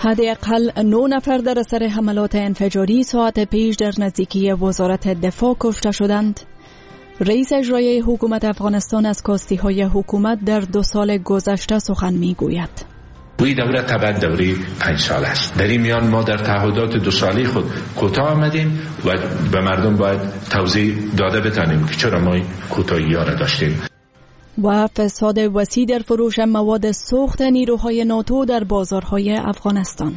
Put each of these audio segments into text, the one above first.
حداقل 9 نفر در اثر حملات انفجاری ساعت پیش در نزدیکی وزارت دفاع کشته شدند. رئیس اجرایی حکومت افغانستان از کاستی‌های حکومت در 2 سال گذشته سخن می‌گوید. این دوره تبع دوره 5 سال است. در این میان ما در تعهدات 2 ساله خود کوتاه آمدیم و به مردم باید توضیح داده بتانیم که چرا ما کوتاهی‌ها را داشتیم. و فساد وسیع در فروش مواد سوخت نیروهای ناتو در بازارهای افغانستان.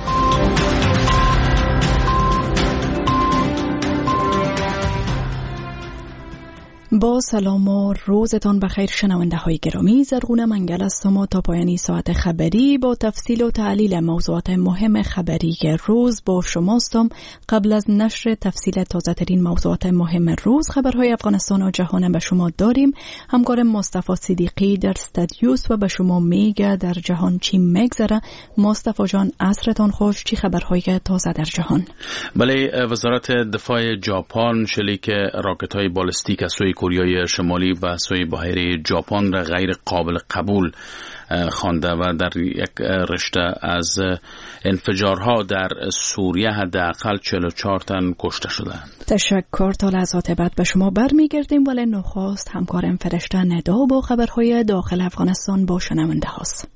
با سلام و روزتان بخیر شنونده های گرامی، زرغونه منگل هستم و تا پایانی ساعت خبری با تفصیل و تعلیل موضوعات مهم خبری روز با شماستم. قبل از نشر تفصیل تازه ترین موضوعات مهم روز، خبرهای افغانستان و جهان به شما داریم. همکار مصطفی صدیقی در استودیوست و به شما میگه در جهان چی میگذره. مصطفی جان، عصرتان خوش. چی خبرهای تازه در جهان؟ بله، وزارت دفاع ژاپن شلیک راکت‌های بالستیک از سوی کره شمالی و سوی بحیره ژاپن را غیر قابل قبول خوانده و در یک رشته از انفجارها در سوریه حداقل 44 تن کشته شدند. تشکر. تا لحظات بعد به شما برمیگردیم، ولی نخست همکارم فرشته ندا با خبرهای داخل افغانستان با شنونده هاست.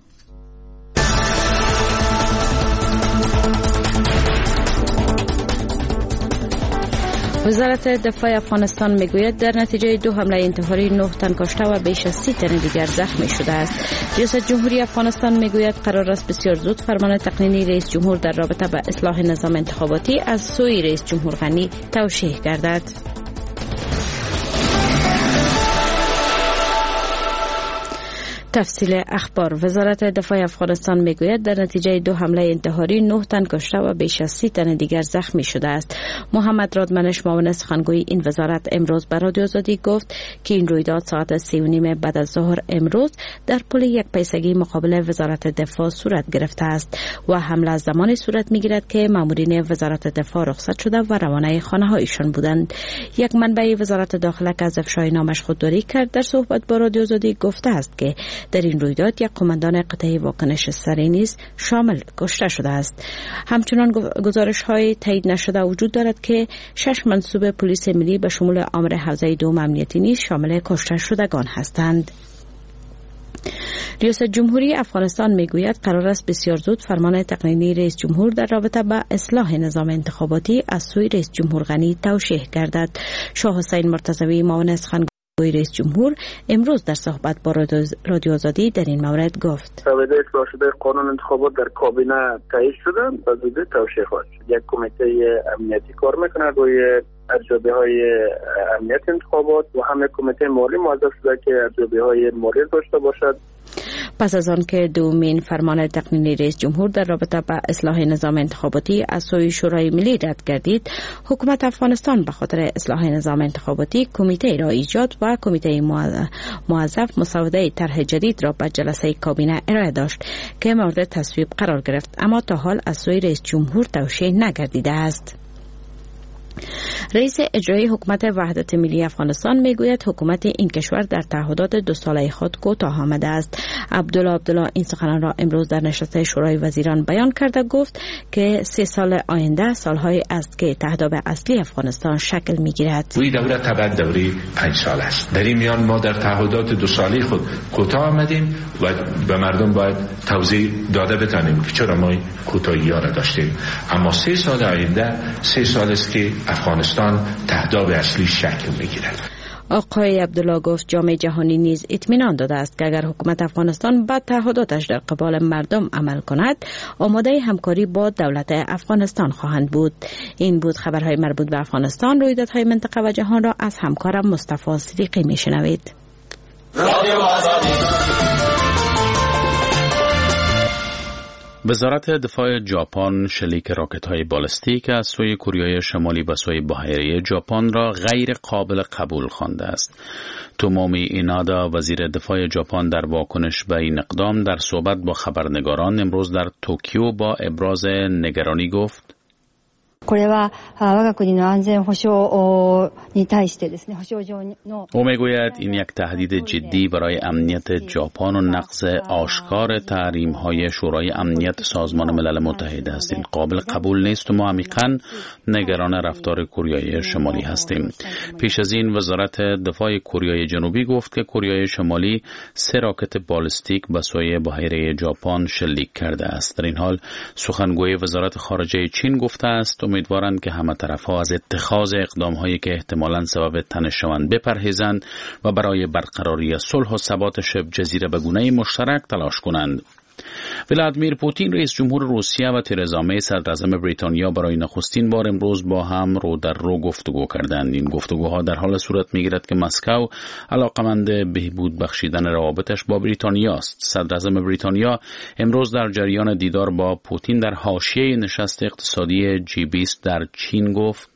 وزارت دفاع افغانستان میگوید در نتیجه 2 حمله انتحاری 9 تن کشته و بیش از 30 تن دیگر زخمی شده است. ریاست جمهوری افغانستان میگوید قرار است بسیار زود فرمان تقنینی رئیس جمهور در رابطه با اصلاح نظام انتخاباتی از سوی رئیس جمهور غنی توشیح گردد. تفصیل اخبار. وزارت دفاع افغانستان میگوید در نتیجه 2 حمله انتحاری 9 تن کشته و بیش از 30 تن دیگر زخمی شده است. محمد رادمنش، معاون سخنگوی این وزارت، امروز به رادیو آزادی گفت که این رویداد ساعت 3:30 بعد از ظهر امروز در پل یک پیسگی مقابل وزارت دفاع صورت گرفته است و حمله از زمانی صورت میگیرد که مامورین وزارت دفاع رخصت شده و روانه خانه‌هایشان بودند. یک منبع وزارت داخله که از افشای نامش خودداری کرد در صحبت با رادیو آزادی گفته است که در این رویداد یک قماندان قطعه واکنش سری نیز شامل کشته شده است. همچنان گزارش‌های تایید نشده وجود دارد که 6 منصوب پلیس ملی به شمول آمر حوزه 2 امنیتی نیز شامل کشته شدگان هستند. ریاست جمهوری افغانستان میگوید قرار است بسیار زود فرمان تقنینی رئیس جمهور در رابطه با اصلاح نظام انتخاباتی از سوی رئیس جمهور غنی توشیح گردد. شاه حسین مرتضوی، معاون سخنگوی رئیس جمهور، امروز در صحبت با رادیو آزادی در این مورد گفت: تابعیت اصلاح شده قانون انتخابات در کابینه تایید شده و زود توشیح خواهد شد. یک کمیته امنیتی کار میکنه روی ارزیابی‌های امنیت انتخابات و هم یک کمیته مالی موظف شده که ارزیابی‌های مالی داشته باشد. پس از آن که دومین فرمان تقنینی رئیس جمهور در رابطه با اصلاح نظام انتخاباتی از سوی شورای ملی رد گردید، حکومت افغانستان به خاطر اصلاح نظام انتخاباتی کمیته را ایجاد و کمیته موظف مسوده طرح جدید را به جلسه کابینه ارائه داشت که مورد تصویب قرار گرفت، اما تا حال از سوی رئیس جمهور توشیح نگردیده است. رئیس اجرایی حکومت وحدت ملی افغانستان میگوید حکومت این کشور در تعهدات 2 ساله خود کوتاه آمده است. عبدالله این سخنان را امروز در نشست شورای وزیران بیان کرده. گفت که 3 سال آینده سالهای است که تهداب اصلی افغانستان شکل میگیرد. این دوره تبع دوره 5 سال است. در این میان ما در تعهدات 2 ساله خود کوتاه آمدیم و به مردم باید توضیح داده بتانیم که چرا ما کوتاهی‌ها را داشتیم، اما 3 سال آینده 3 سال است که افغانستان تهداب اصلی شکل میگیرد. آقای عبدالله گفت جامعه جهانی نیز اطمینان داده است که اگر حکومت افغانستان به تعهداتش در قبال مردم عمل کند، آماده همکاری با دولت افغانستان خواهند بود. این بود خبرهای مربوط به افغانستان. رویدادهای منطقه و جهان را از همکارم مصطفی صدیقی میشنوید. وزارت دفاع ژاپن شلیک راکت‌های بالستیک از سوی کره شمالی به سوی بحیره ژاپن را غیر قابل قبول خوانده است. تومومی اینادا، وزیر دفاع ژاپن، در واکنش به این اقدام در صحبت با خبرنگاران امروز در توکیو با ابراز نگرانی گفت: او میگوید این یک تهدید جدی برای امنیت ژاپن و نقض آشکار تحریم‌های شورای امنیت سازمان ملل متحد است. این قابل قبول نیست و ما عمیقاً نگران رفتار کره شمالی هستیم. پیش از این وزارت دفاع کره جنوبی گفت که کره شمالی 3 راکت بالستیک به سوی بحیره ژاپن شلیک کرده است. در این حال سخنگوی وزارت خارجه چین گفته است امیدوارند که همه طرف‌ها از اتخاذ اقدام‌هایی که احتمالاً سبب تنش شوند بپرهیزند و برای برقراری صلح و ثبات شبه جزیره به گونه‌ای مشترک تلاش کنند. ولادیمیر پوتین رئیس جمهور روسیه و ترزا می صدراعظم بریتانیا برای نخستین بار امروز با هم رو در رو گفتگو کردند. این گفتگوها در حال صورت می‌گیرد که مسکو علاقمند بهبود بخشیدن روابطش با بریتانیا است. صدراعظم بریتانیا امروز در جریان دیدار با پوتین در حاشیه نشست اقتصادی G20 در چین گفت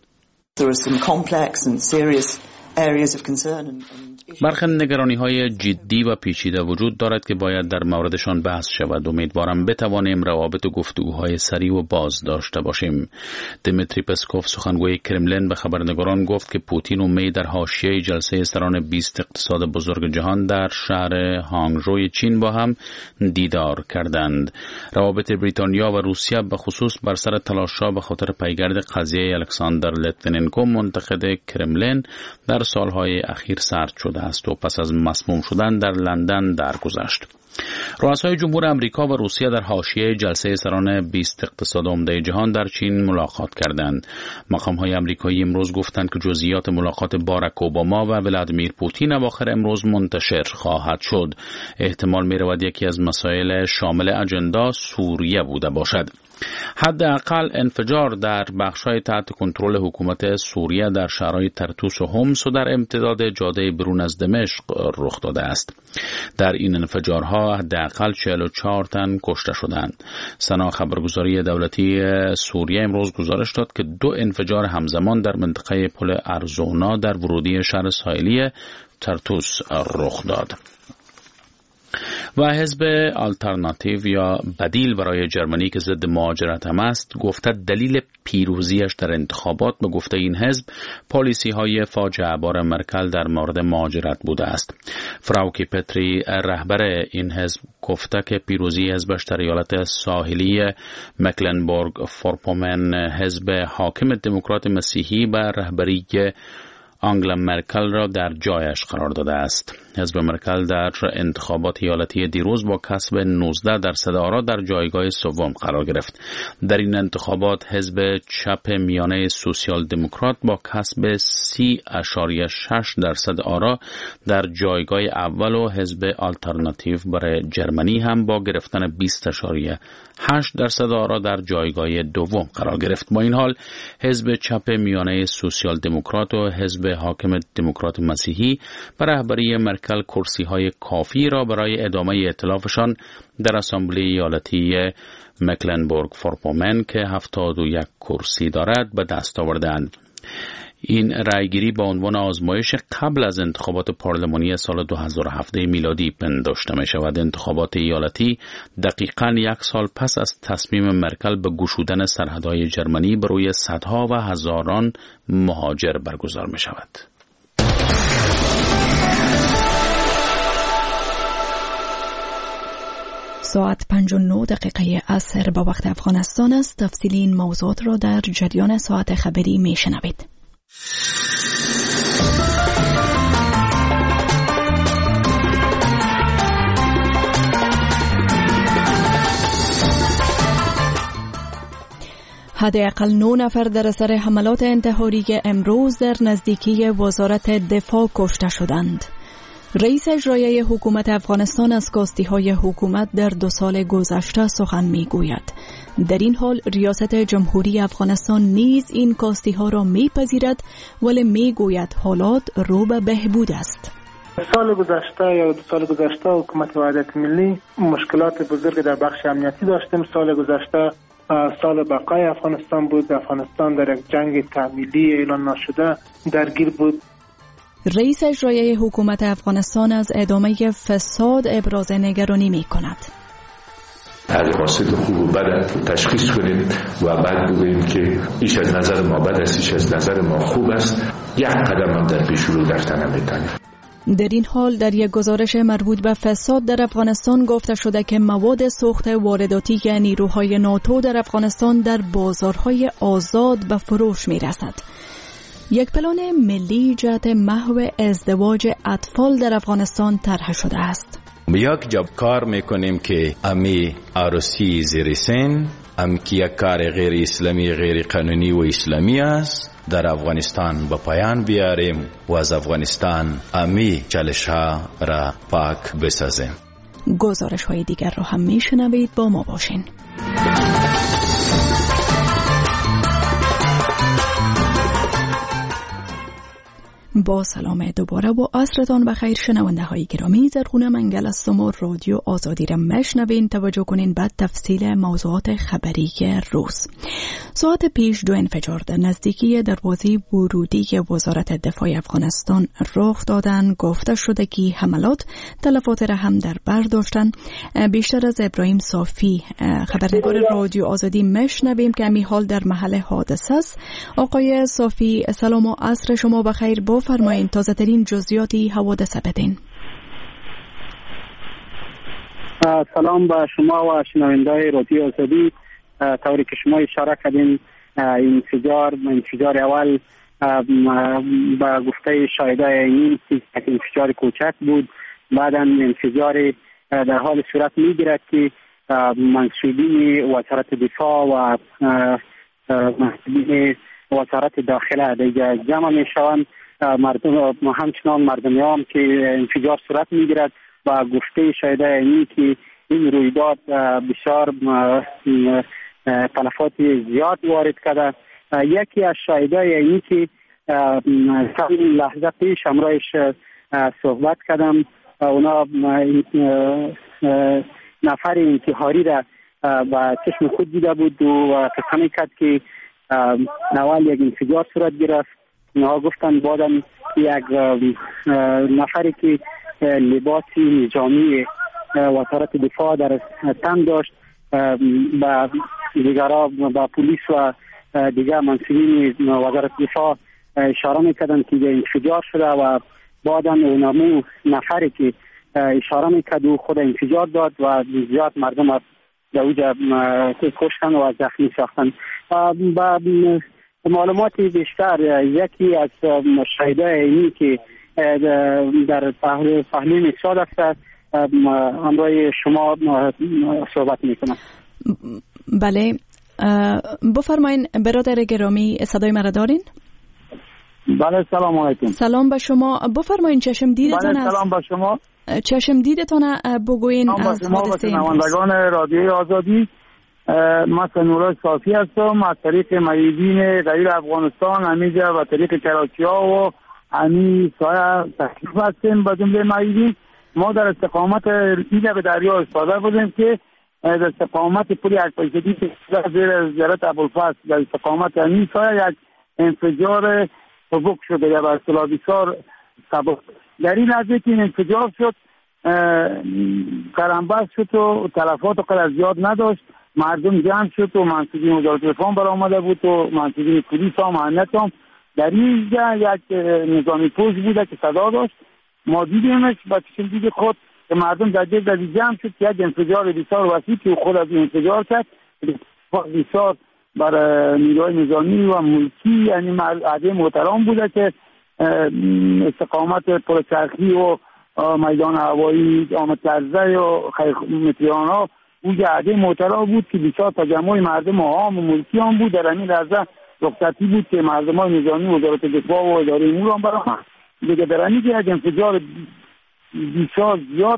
برخی نگرانی‌های جدی و پیچیده وجود دارد که باید در موردشان بحث شود. امیدوارم بتوانیم روابط و گفتگوهای سریع و باز داشته باشیم. دمیتری پسکوف سخنگوی کرملین به خبرنگاران گفت که پوتین و می در حاشیه جلسه سران 20 اقتصاد بزرگ جهان در شهر هانگژو چین با هم دیدار کردند. روابط بریتانیا و روسیه به خصوص بر سر تلاش‌ها به خاطر پیگرد قضیه الکساندر لیتویننکو منتقد کرملین در سالهای اخیر سرد شده است و پس از مسموم شدن در لندن درگذشت. رؤسای جمهور امریکا و روسیه در حاشیه جلسه سران 20 اقتصاد عمده جهان در چین ملاقات کردند. مقام‌های آمریکایی امروز گفتند که جزئیات ملاقات باراک اوباما و ولادیمیر پوتین اواخر امروز منتشر خواهد شد. احتمال می‌رود یکی از مسائل شامل اجندا سوریه بوده باشد. حداقل انفجار در بخش‌های تحت کنترل حکومت سوریه در شهرهای ترتوس و حمص و در امتداد جاده برون از دمشق رخ داده است. در این انفجارها حداقل 44 تن کشته شدند. سنا خبرگزاری دولتی سوریه امروز گزارش داد که 2 انفجار همزمان در منطقه پل ارزونا در ورودی شهر ساحلی ترتوس رخ داد. و حزب آلترناتیو یا بدیل برای جرمنی که ضد مهاجرت هم است گفته دلیل پیروزیش در انتخابات به گفته این حزب پالیسی های فاجعه بار مرکل در مورد مهاجرت بوده است. فراوکی پتری رهبر این حزب گفته که پیروزی حزبش در ایالت ساحلی مکلنبورگ فورپومن حزب حاکم دموکرات مسیحی به رهبری آنگلا مرکل را در جایش قرار داده است. حزب مرکل در انتخابات ایالتی دیروز با کسب 19% آرا در جایگاه سوم قرار گرفت. در این انتخابات حزب چپ میانه سوسیال دموکرات با کسب 30.6% آرا در جایگاه اول و حزب آلترناتیو برای جرمنی هم با گرفتن 20.8% آرا در جایگاه دوم قرار گرفت. با این حال حزب چپ میانه سوسیال دموکرات و حزب حاکم دموکرات مسیحی به رهبری مرکل کرسی‌های کافی را برای ادامه ائتلافشان در اسامبله ایالتی مکلنبورگ فورپومن که 71 کرسی دارد به دست آوردند. این رأیگیری با عنوان آزمایش قبل از انتخابات پارلمانی سال 2017 میلادی پنداشته می شود. انتخابات ایالتی دقیقاً 1 سال پس از تصمیم مرکل به گشودن سرحدهای جرمنی بر روی صدها و هزاران مهاجر برگزار می شود. ساعت 5:09 عصر با وقت افغانستان است. تفصیل این موضوعات را در جریان ساعت خبری می شنوید. حداقل 9 نفر در اثر حملات انتحاری امروز در نزدیکی وزارت دفاع کشته شدند. رئیس اجرایی حکومت افغانستان از کاستی‌های حکومت در 2 سال گذشته سخن می‌گوید. در این حال ریاست جمهوری افغانستان نیز این کاستی‌ها را می‌پذیرد ولی می‌گوید حالات رو به بهبود است. سال گذشته یا 2 سال گذشته حکومت وحدت ملی مشکلات بزرگ در بخش امنیتی داشتیم. سال گذشته سال بقای افغانستان بود. افغانستان در یک جنگ تعمیلی اعلان نشده درگیر بود. رئیس اجرایی حکومت افغانستان از ادامه فساد ابراز نگرانی می کند. از قاصد خوب و بد تشخیص کنیم و بعد بگوییم که ایش از نظر ما بد است، ایش از نظر ما خوب است. یک قدم هم در پیش رو رفتن میتونیم. در این حال در یک گزارش مربوط به فساد در افغانستان گفته شده که مواد سوخته وارداتی نیروهای ناتو در افغانستان در بازارهای آزاد به فروش می رسد. یک پلان ملی جهت محو ازدواج اطفال در افغانستان طرح شده است. یک جاب کار میکنیم که امی عروسی زیر سن، که یک کار غیر اسلامی، غیر قانونی و اسلامی است، در افغانستان به پایان بیاریم و از افغانستان امی چالش ها را پاک بسازیم. گزارش های دیگر را هم میشنوید، با ما باشین. با سلام دوباره و عصرتان بخیر شنونده های گرامی. زرغونه منگل از سمور رادیو آزادی را مشنوین. توجه کنین بعد تفصیل موضوعات خبری روز. ساعت پیش 2 انفجار در نزدیکی دروازه ورودی وزارت دفاع افغانستان رخ دادن. گفته شده که حملات تلفات را هم در بر داشتن. بیشتر از ابراهیم صافی خبرنگار رادیو آزادی مشنویم که امی حال در محل حادثه است. آقای صافی سلام و عصر شما بخیر. فرمایین تازه ترین جزئیاتی حوادث بدین. سلام به شما و شنونده‌های رادیو آزادی. طوری که شما اشاره کردین انفجار اول به گفته شاهدای عینی یک انفجار کوچک بود. بعدا انفجار در حال صورت میگیرد که منصوبین وزارت دفاع و منصوبین وزارت داخله دیگر جمع میشوند. همچنان مردمیان که انفجار صورت میگیرد و گفته شاهدای عینی که این رویداد بسیار تلفات زیاد وارد کرده. یکی از شاهدای عینی که چند لحظه پیش همراهش صحبت کردم، اونا نفر انتحاری را با چشم خود دیده بود و فکر کرد که اول یک انفجار صورت گرفت. اونا گفتن بعداً یک نفری که لباسی نظامی وزارت دفاع در تن داشت با دیگرها با پلیس و دیگر منصوبین وزارت دفاع اشاره میکردن که انفجار شده و بعداً اونمو نفری که اشاره میکرد و خود انفجار داد و زیاد مردم در اوجه کشتن و زخمی ساختن. با معلومات بیشتر یکی از شاهدای عینی که در پهلوی میساد است همراه شما صحبت میکنم. بله بفرمایین برادر گرامی، صدای مرا دارین؟ بله سلام علیکم. سلام به شما. بفرمایین چشم دیدتان بله سلام به شما. چشم دیدتان بگوین از حادثه امروز. شنوندگان رادیوی آزادی، من سنورای صافی هستم از طریق مریضین غیر افغانستان همیجا و طریق کراچی ها و همی سایه تحقیق هستیم. با جمله مریضین ما در استقامت ایده به دریا استاده بودیم که در استقامت پولی اکپایشدی زیر زیارت ابوالفضل در استقامت همی سایه یک انفجار سبک شده یا بر اصطلاح بسیار سبک. در این لحظه که این انفجار شد قرنبست شد و تلفات قدر زیاد نداشت. مردم جمع شد و منصوبین وزارت دفاع برآمده بود و منصوبین پلیس هم امنیت هم. در اینجا یک نظامی پوش بوده که صدا داشت. ما دیدیمش با چشم دید خود که مردم در جمع شد که یک انفجار بسیار وسیع که خود از این انفجار کرد بسیار بر نیروهای نظامی و ملکی، یعنی عده محترم بوده که استقامت پرچرخی و میدان هوایی آمد کرده و متریان ها اونجا عده محترم بود که بسیار تجمع مردم عام و ملکی هم بود. در این لحظه رخصتی بود که مردم های نظامی وزارت دفاع و اداره امور هم برآمد دیگه. در این که یک انفجار بسیار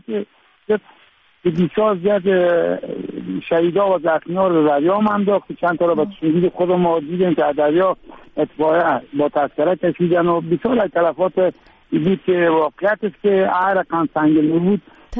زیاد شهیدا و زخمی‌ها رو دریا هم انداخت. چند تا رو با چشم خودم ما دیدیم که دریا اتفاقا با تذکره کشیدن و بسیار تلفات بود که واقعیت است که هر رقم سنگین بود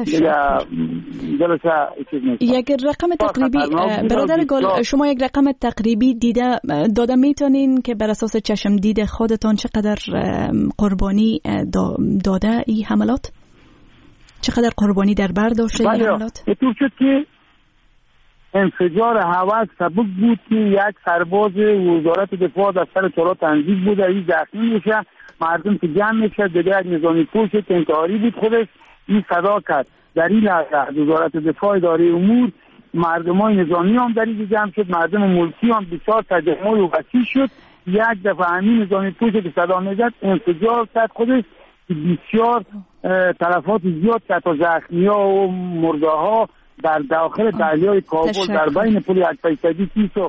یک رقم تقریبی برادر گل شما یک رقم تقریبی داده میتونین که بر اساس چشم دید خودتان چقدر قربانی داده این حملات؟ چقدر قربانی در بر داشته این حملات؟ اینطور شد که انفجار هوا سبب بود که یک سرباز وزارت دفاع در سر تورات تنظیم بود، این زخمی میشه، مردم که جمع میشه، دیگه یک نظامی پوش که انتحاری بود خودش این صدا کرد. در این لحظه وزارت دفاع اداره امور مردمای نظامی هم در این جمع شد، مردم ملکی هم بسیار تجمع و وسیع شد. یک دفعه همین نظامی پوش که صدا میزد انفجار کرد خودش، بسیار تلفات زیاد کرد و زخمی ها و مرده ها در داخل دریای کابل در بین پل اکبرسدی تیسو.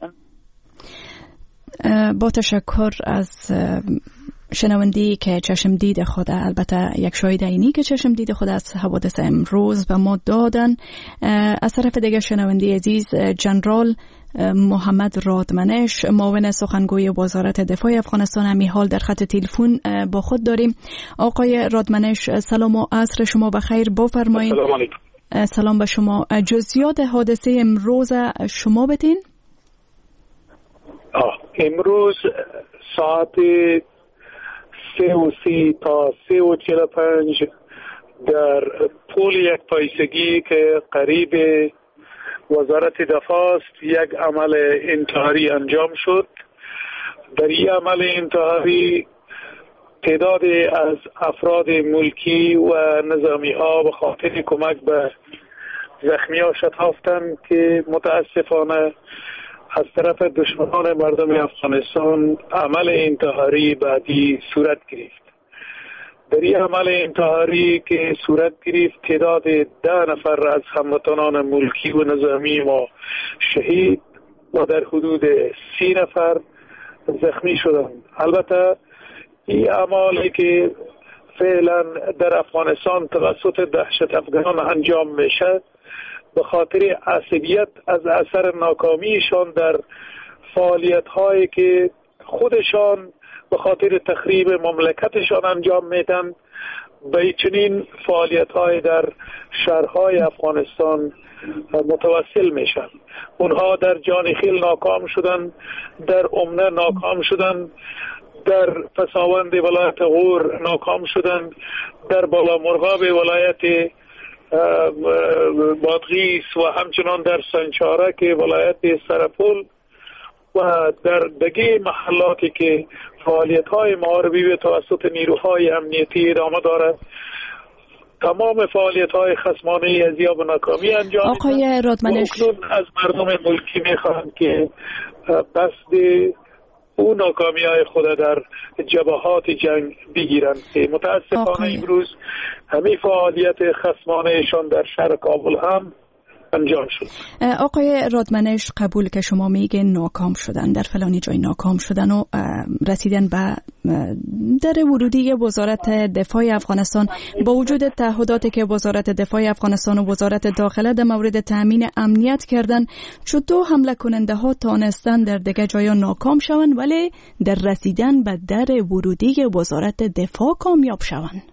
با تشکر از شنوندی که چشم دید خود، البته یک شاهد عینی که چشم دید خود از حوادث امروز به ما دادن. از طرف دیگه شنوندی عزیز جنرال محمد رادمنش، معاون سخنگوی وزارت دفاع افغانستان، همی حال در خط تلفن با خود داریم. آقای رادمنش سلام و عصر شما بخیر، بفرمایید. سلام علیکم. سلام به شما. جزئیات حادثه امروز شما بتین؟ امروز ساعت 3:30 تا 3:45 در پل یک پایسگی که قریب وزارت دفاع است یک عمل انتحاری انجام شد. در این عمل انتحاری تعدادی از افراد ملکی و نظامی ها به خاطر کمک به زخمی ها شتافتند که متاسفانه از طرف دشمنان مردم افغانستان عمل انتحاری بعدی صورت گرفت. در این عمل انتحاری که صورت گرفت تعداد 10 نفر از هموطنان ملکی و نظامی ما شهید و در حدود 30 نفر زخمی شدند. البته این اعمالی که فعلا در افغانستان توسط دهشت افغانان انجام میشه به خاطر عصبیت از اثر ناکامیشان در فعالیت هایی که خودشان به خاطر تخریب مملکتشان انجام میدن به چنین فعالیت های در شهرهای افغانستان متوسل میشن. اونها در جانخیل ناکام شدن، در امنه ناکام شدن، در پساوند ولایت غور ناکام شدن، در بالا مرغاب ولایت بادغیس و همچنان در سنچاره که ولایت سرپل و در دیگه محلاتی که فعالیت های محاربی به توسط نیروهای امنیتی ادامه دارد، تمام فعالیت های خصمانه از یا به ناکامی انجام میدن. آقای رادمنش، از مردم ملکی میخواهند که قصد او ناکامی های خود در جبهات جنگ بگیرند که متاسفانه امروز همه فعالیت خصمانهشان در شهر کابل هم انجام شد. آقای رادمنش، قبول که شما میگه ناکام شدن، در فلانی جای ناکام شدن و رسیدن به در ورودی وزارت دفاع افغانستان، با وجود تعهداتی که وزارت دفاع افغانستان و وزارت داخله در مورد تامین امنیت کردن، چطور حمله کننده ها تانستن در دیگه جایا ناکام شوند ولی در رسیدن به در ورودی وزارت دفاع کامیاب شوند؟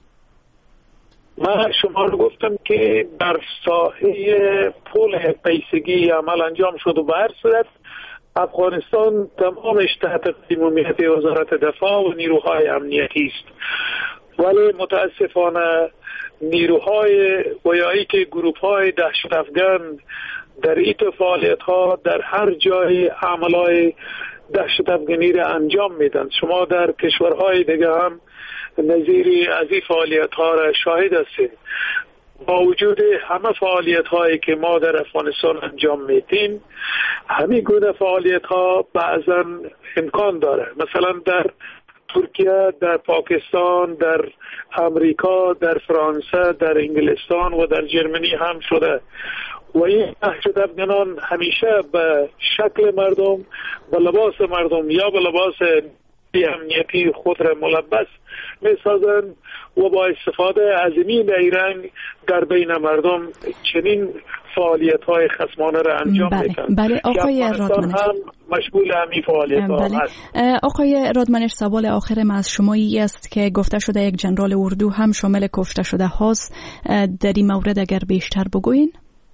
من شما رو گفتم که در ساحه پل پیسگی عمل انجام شد و به هر صورت افغانستان تمامش تحت قیمومیت وزارت دفاع و نیروهای امنیتی است، ولی متاسفانه نیروهای ویایی که گروپ‌های دهشت افغان در این فعالیت ها در هر جای عملهای دهشت افغانی را انجام میدن. شما در کشورهای دیگه هم نظیری از این فعالیت ها را شاهد هستید. با وجود همه فعالیت هایی که ما در افغانستان انجام میدیم، همین گونه فعالیت ها بعضا امکان داره. مثلا در ترکیه، در پاکستان، در امریکا، در فرانسه، در انگلستان و در جرمنی هم شده و این دهشت افغانان همیشه به شکل مردم، به لباس مردم یا به لباس امنیتی خود را ملبس می‌سازند و با استفاده از این رنگ در بین مردم چنین فعالیت‌های خصمانه را انجام میدن. بله آقای رادمنش، هم مشغول همین فعالیت‌ها هست. آقای رادمنش، سوال آخرم از شما است که گفته شده یک جنرال اردو هم شامل کشته شده هاست. در این مورد اگر بیشتر بگوین؟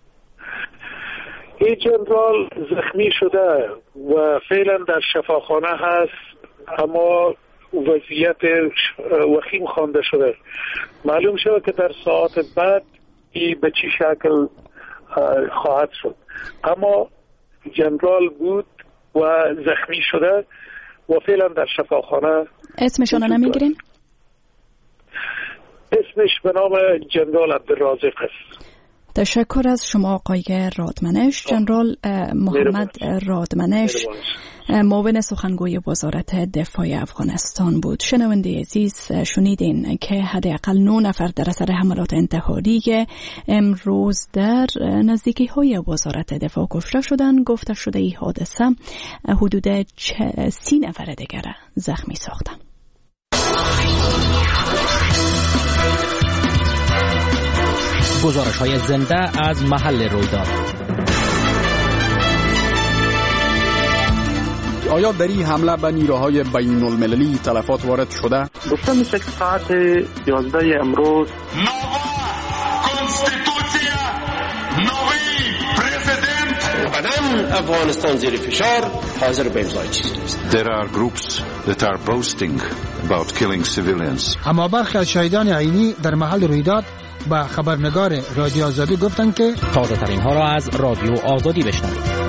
این جنرال زخمی شده و فعلا در شفاخانه هست، اما وضعیت وخیم خوانده شده. معلوم شده که در ساعت بعد این به چی شکل خواهد شد. اما جنرال بود و زخمی شده و فعلا در شفاخانه. اسمشون رو نمیگیرین؟ اسمش به نام جنرال عبدالرازق است. تشکر از شما آقای رادمنش. جنرال محمد رادمنش معاون سخنگوی وزارت دفاع افغانستان بود. شنونده عزیز، شنیدین که حداقل 9 نفر در اثر حملات انتحاری امروز در نزدیکی های وزارت دفاع کشته شدند. گفته شده این حادثه حدود 30 نفر دیگر زخمی ساختند. گزارش‌های زنده از محل رویداد. آیا در این حمله به نیروهای بین المللی تلفات وارد شده؟ گفته میشه که ساعت 11 امروز افغانستان زیر فشار حاضر به امضای چیزی نیست. There are groups that are boasting about killing civilians. اما برخی از شهیدان عینی در محل رویداد با خبرنگار رادیو آزادی گفتند که تازه ترین ها را از رادیو آزادی بشنوید.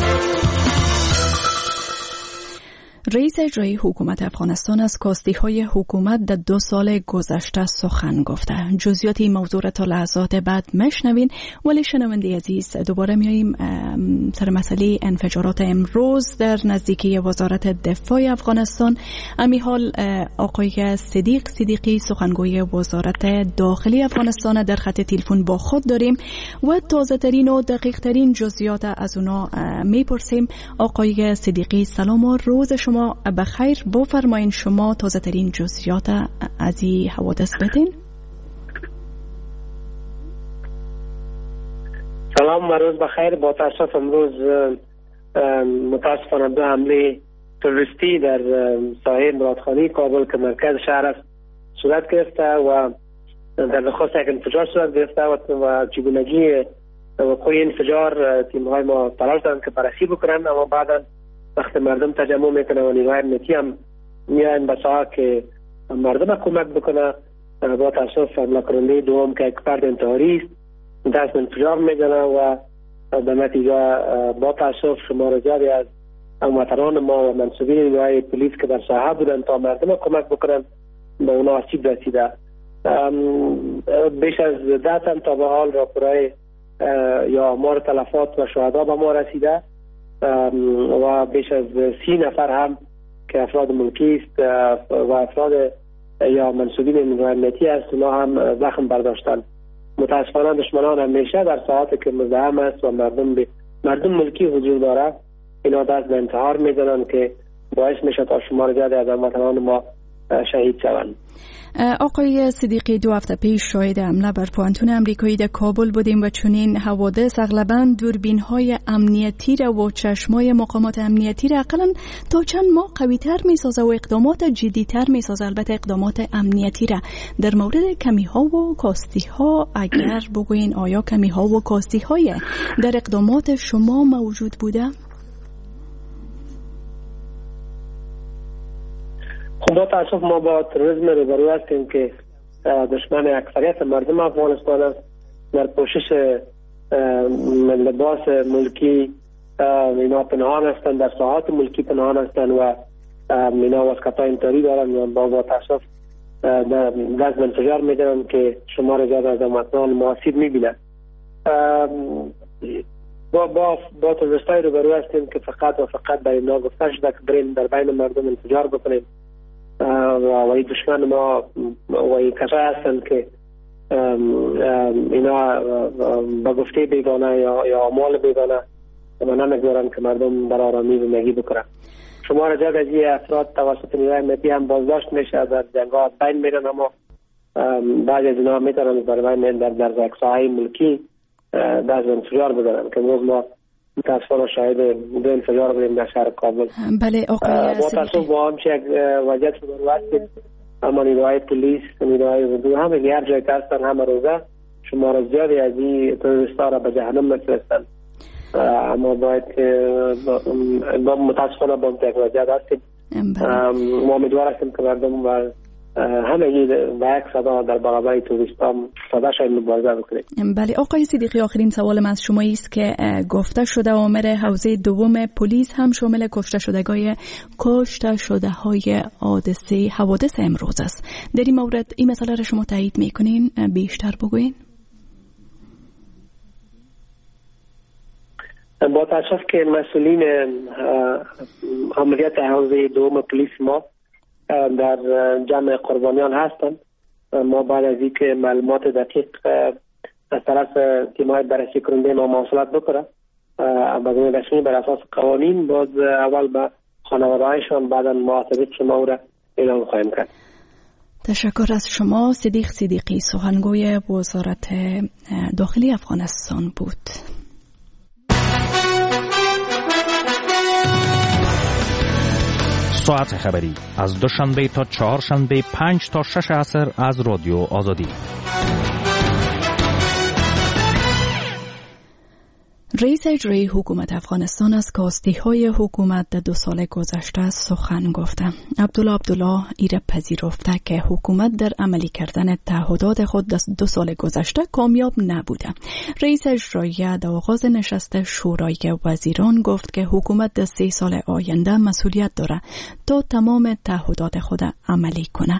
رئیس اجرایی حکومت افغانستان از کاستی‌های حکومت در 2 سال گذشته سخن گفته. جزئیات این موضوع را تا لحظات بعد میشنوین، ولی شنونده عزیز دوباره میاییم سر مسئله انفجارات امروز در نزدیکی وزارت دفاع افغانستان. امی حال آقای صدیقی سخنگوی وزارت داخلی افغانستان در خط تلفن با خود داریم و تازه ترین و دقیق ترین جزئیات از اونا میپرسیم. آقای صدیقی سلام و روز شما بخیر. بفرمایین شما تازه ترین جزئیات از این حوادث بدین. سلام و روز بخیر. با تاسف امروز متاسفانه 2 حمله تروریستی در ساحه مرادخانی کابل که مرکز شهر است صورت گرفته و در نخست یک انفجار صورت گرفته و چگونگی وقوع انفجار تیم‌های ما تلاش دارند که بررسی بکنند، اما بعدا وقت مردم تجمع میکنه و نیروهای امنیتی هم میاین به ساحه که مردم کمک بکنه، با تاسف حمله کننده دوم که یک فرد انتحاری است دست انفجار میزنه و در نتیجه با تاسف شمار زیادی از هموطنان ما و منصوبین نیروهای پلیس که در ساحه بودن تا مردم کمک بکنن به اونا آسیب رسیده. بیش از 10 تن تا به حال راپورهای یا آمار تلفات و شهدا به ما رسیده و بیش از 30 نفر هم که افراد ملکی است و افراد یا منصوبین نیروهای امنیتی است اونا هم زخم برداشتن. متاسفانه دشمنان همیشه در ساعاتی که مزاحم است و مردم ملکی حضور داره اینا دست به انتحار میزنن که باعث میشه تا شمار زیادی از هموطنان ما شهید شوند. آقای صدیقی 2 هفته پیش شاهد حمله بر پوانتون امریکایی در کابل بودیم و چنین حوادث اغلباً دوربین‌های امنیتی را و چشمای مقامات امنیتی را اقلاً تا چند ماه قوی‌تر می‌سازه و اقدامات جدی‌تر می‌سازه. البته اقدامات امنیتی را در مورد کمی‌ها و کاستی‌ها اگر بگوین آیا کمی‌ها و کاستی‌های در اقدامات شما موجود بوده؟ خب با تاسف ما با تروریسم روبرو هستیم که دشمن اکثریت مردم افغانستان است. در پوشش لباس ملکی اینا پنهان هستند، در ساحات ملکی پنهان هستند و اینا واسکت‌های انتحاری دارند و با تاسف دست به انفجار میدن که شمار زیاد از هموطنان ما آسیب میبینند. با تروریست‌های روبرو هستیم که فقط و فقط برای اینا گفته شده که بریم در بین مردم انفجار بکنیم و این دشمن ما و این کسایی هستند که اینا با گفته بیگانه یا اعمال بیگانه و نمیگذارن که مردم در آرامی زندگی بکنن. شمار زیاد از این افراد توسط نیروهای امنیتی هم بازداشت میشه، در جنگ‌ها بین میرن، اما بعضی از اینا میتونن در یک ساحه ملکی دست به انفجار بزنن که امروز ما متاسفانه شاهد 2 انفجار بودیم در شهر کابل. بله آقای با تاسف با هم یک وضعیت رو هستیم، اما نیروهای پلیس نیروهای حدود هم هر جای که هستن همه روزه شمار زیادی از این تروریست‌ها را به جهنم میفرستن، اما باید متاسفانه با یک وضعیت هستیم. ما امیدوار هستیم که مردم همگی با یک صدا در برابر توریستا صدا شاید مبارزه بکنیم. بله آقای صدیقی، آخرین سوالم از شما است که گفته شده آمر حوزه دوم پلیس هم شامل کشته شده های حوادث امروز است. در این مورد این مسئله را شما تایید میکنین؟ بیشتر بگوین. با تاسف که مسئولین عملیات حوزه دوم پلیس ما در جمع قربانیان هستند. ما بعد از اینکه معلومات دقیق از طرف تیم‌های بررسی کننده ما مواصلات بکنه بدون رسمی بر اساس قوانین، باز اول به خانواده‌هایشان بعدا محاسبه شما را اعلام خواهیم کرد. تشکر از شما. صدیق صدیقی، سخنگوی وزارت داخلی افغانستان بود. ساعت خبری از دوشنبه تا چهارشنبه 5 تا 6 عصر از رادیو آزادی. رئیس اجرایی حکومت افغانستان از کاستی‌های حکومت در 2 سال گذشته سخن گفته. عبدالله ایره پذیرفته که حکومت در عملی کردن تعهدات خود در 2 سال گذشته کامیاب نبوده. رئیس اجرایی در آغاز نشست شورای وزیران گفت که حکومت در 3 سال آینده مسئولیت داره تا تمام تعهدات خود عملی کنه.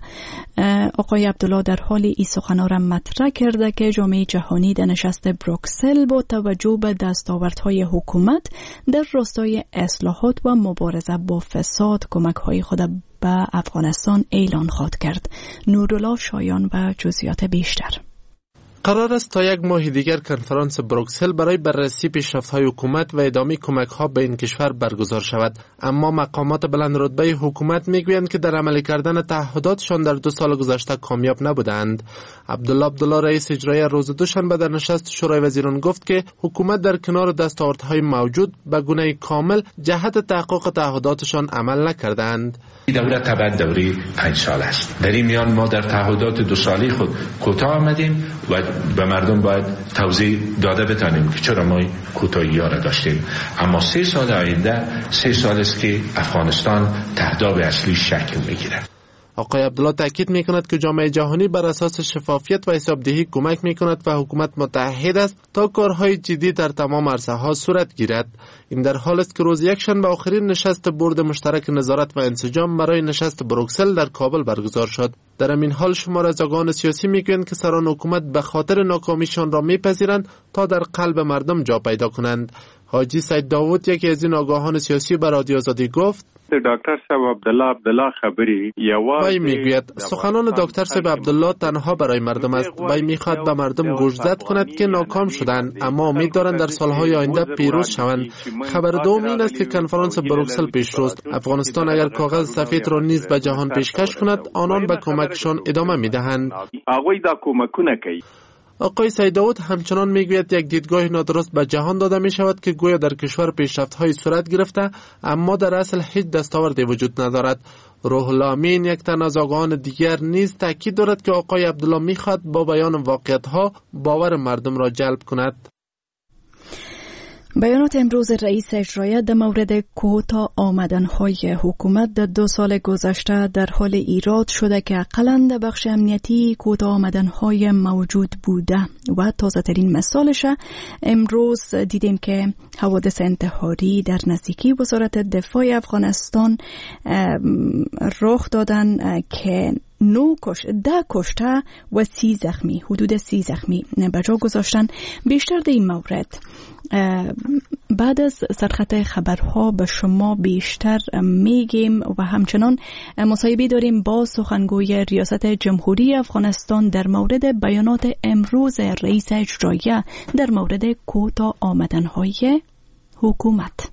آقای عبدالله در حال این سخنان را مطرح کرده که جامعه جهانی در نشست بروکسل با توجه به دستاوردهای حکومت در راستای اصلاحات و مبارزه با فساد کمک‌های خود به افغانستان اعلان خواهد کرد. نورالله شایان و جزئیات بیشتر. قرار است تا 1 ماه دیگر کنفرانس بروکسل برای بررسی پیشرفت‌های حکومت و ادامه کمک‌ها به این کشور برگزار شود، اما مقامات بلند رتبه حکومت میگویند که در عملی کردن تعهداتشان در 2 سال گذشته کامیاب نبودند. عبدالله رئیس اجرایی روز دوشنبه در نشست شورای وزیران گفت که حکومت در کنار دستاوردهای موجود به گونه کامل جهت تحقق تعهداتشان عمل نکردند. دولت تبع دوری 5 سال است. در این میان ما در تعهدات 2 ساله خود کوتاه آمدیم و به مردم باید توضیح داده بتانیم که چرا ما کوتاهی‌ها را داشتیم. اما 3 سال آینده 3 سال است که افغانستان تهداب اصلی شکل میگیره. آقای عبدالله تاکید میکند که جامعه جهانی بر اساس شفافیت و حسابدهی کمک میکند و حکومت متحد است تا کارهای جدی در تمام عرصه‌ها صورت گیرد. این در حال است که روز یکشنبه آخرین نشست بورد مشترک نظارت و انسجام برای نشست بروکسل در کابل برگزار شد. در این حال شمار از آگاهان سیاسی میگویند که سران حکومت به خاطر ناکامیشان را میپذیرند تا در قلب مردم جا پیدا کنند. حاجی سید داوود، یکی از این آگاهان سیاسی، به رادیو آزادی گفت: دکتر صاحب عبدالله خبری وی میگوید سخنان دکتر صاحب عبدالله تنها برای مردم است. وی میخواد به مردم گوشزد کند که ناکام شدند، اما امید دارند در سالهای آینده پیروز شوند. خبر دوم این است که کنفرانس بروکسل پیش رفت. افغانستان اگر کاغذ سفید را نیز به جهان پیشکش کند، آنان به کمکشان ادامه میدهند. آقای سید داوود همچنان میگوید یک دیدگاه نادرست به جهان داده می شود که گویا در کشور پیشرفت‌های صورت گرفته اما در اصل هیچ دستاوردی وجود ندارد. روح الله امین، یک تن از آگاهان دیگر، نیز تاکید دارد که آقای عبدالله میخواد با بیان واقعیت‌ها باور مردم را جلب کند. بیانات امروز رئیس اجرایی در مورد کوتاه آمدن‌های حکومت در 2 سال گذشته در حال ایراد شده که اقلاً در بخش امنیتی کوتاه آمدن‌های موجود بوده و تازه ترین مثالش امروز دیدیم که حوادث انتحاری در نزدیکی وزارت دفاع افغانستان رخ دادن که 10 کشته و 30 زخمی، حدود 30 زخمی به جا گذاشتن. بیشتر در این مورد بعد از سرخط خبرها به شما بیشتر میگیم و همچنان مصاحبه داریم با سخنگوی ریاست جمهوری افغانستان در مورد بیانات امروز رئیس اجرایی در مورد کوتاه آمدن‌های حکومت.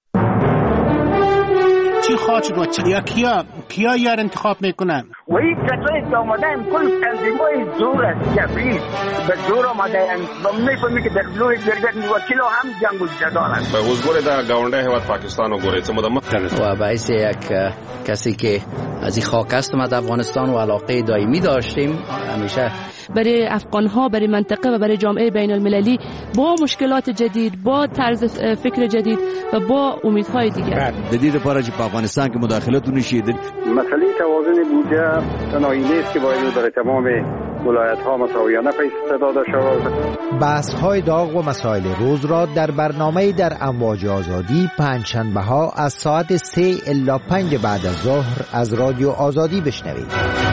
چی خواهد و کیا یار انتخاب میکنن؟ و این کسایی که آمدن کل تنظیمای زور است، جبری به زور آمدن و میفهمی که در لوی جرگت وکیل هم جنگ جدال است. به وزگوری در گاونده هوت پاکستان و گوری چه مدام و باعث یک کسی که از این خاک است در افغانستان و علاقه دائمی داشتیم همیشه برای افغان‌ها، برای منطقه و برای جامعه بین المللی با مشکلات جدید، با طرز فکر جدید و با امیدهای دیگر. جدید پارچ افغانستان که مداخلتون نشید. مسئله توازن بودجه تنهایی نیست که باید در تمام ولایت ها مساویانه پیش داده شود. بحث های داغ و مسائل روز را در برنامه در امواج آزادی پنجشنبه ها از ساعت 3 الی 5 بعد از ظهر از رادیو آزادی بشنوید.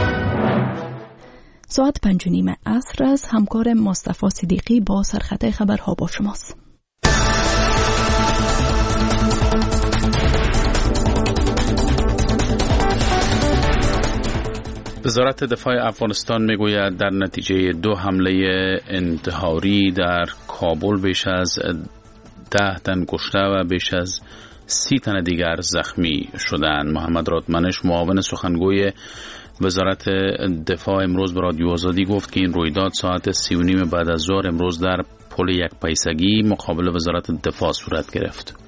ساعت 5:30 عصر از همکار مصطفی صدیقی با سرخط خبرها با شماست. وزارت دفاع افغانستان میگوید در نتیجه 2 حمله انتحاری در کابل بیش از 10 تن کشته و بیش از 30 تن دیگر زخمی شدند. محمد رادمنش معاون سخنگوی وزارت دفاع امروز به رادیو آزادی گفت که این رویداد ساعت 3:30 بعد از ظهر امروز در پل یک پیسگی مقابل وزارت دفاع صورت گرفت.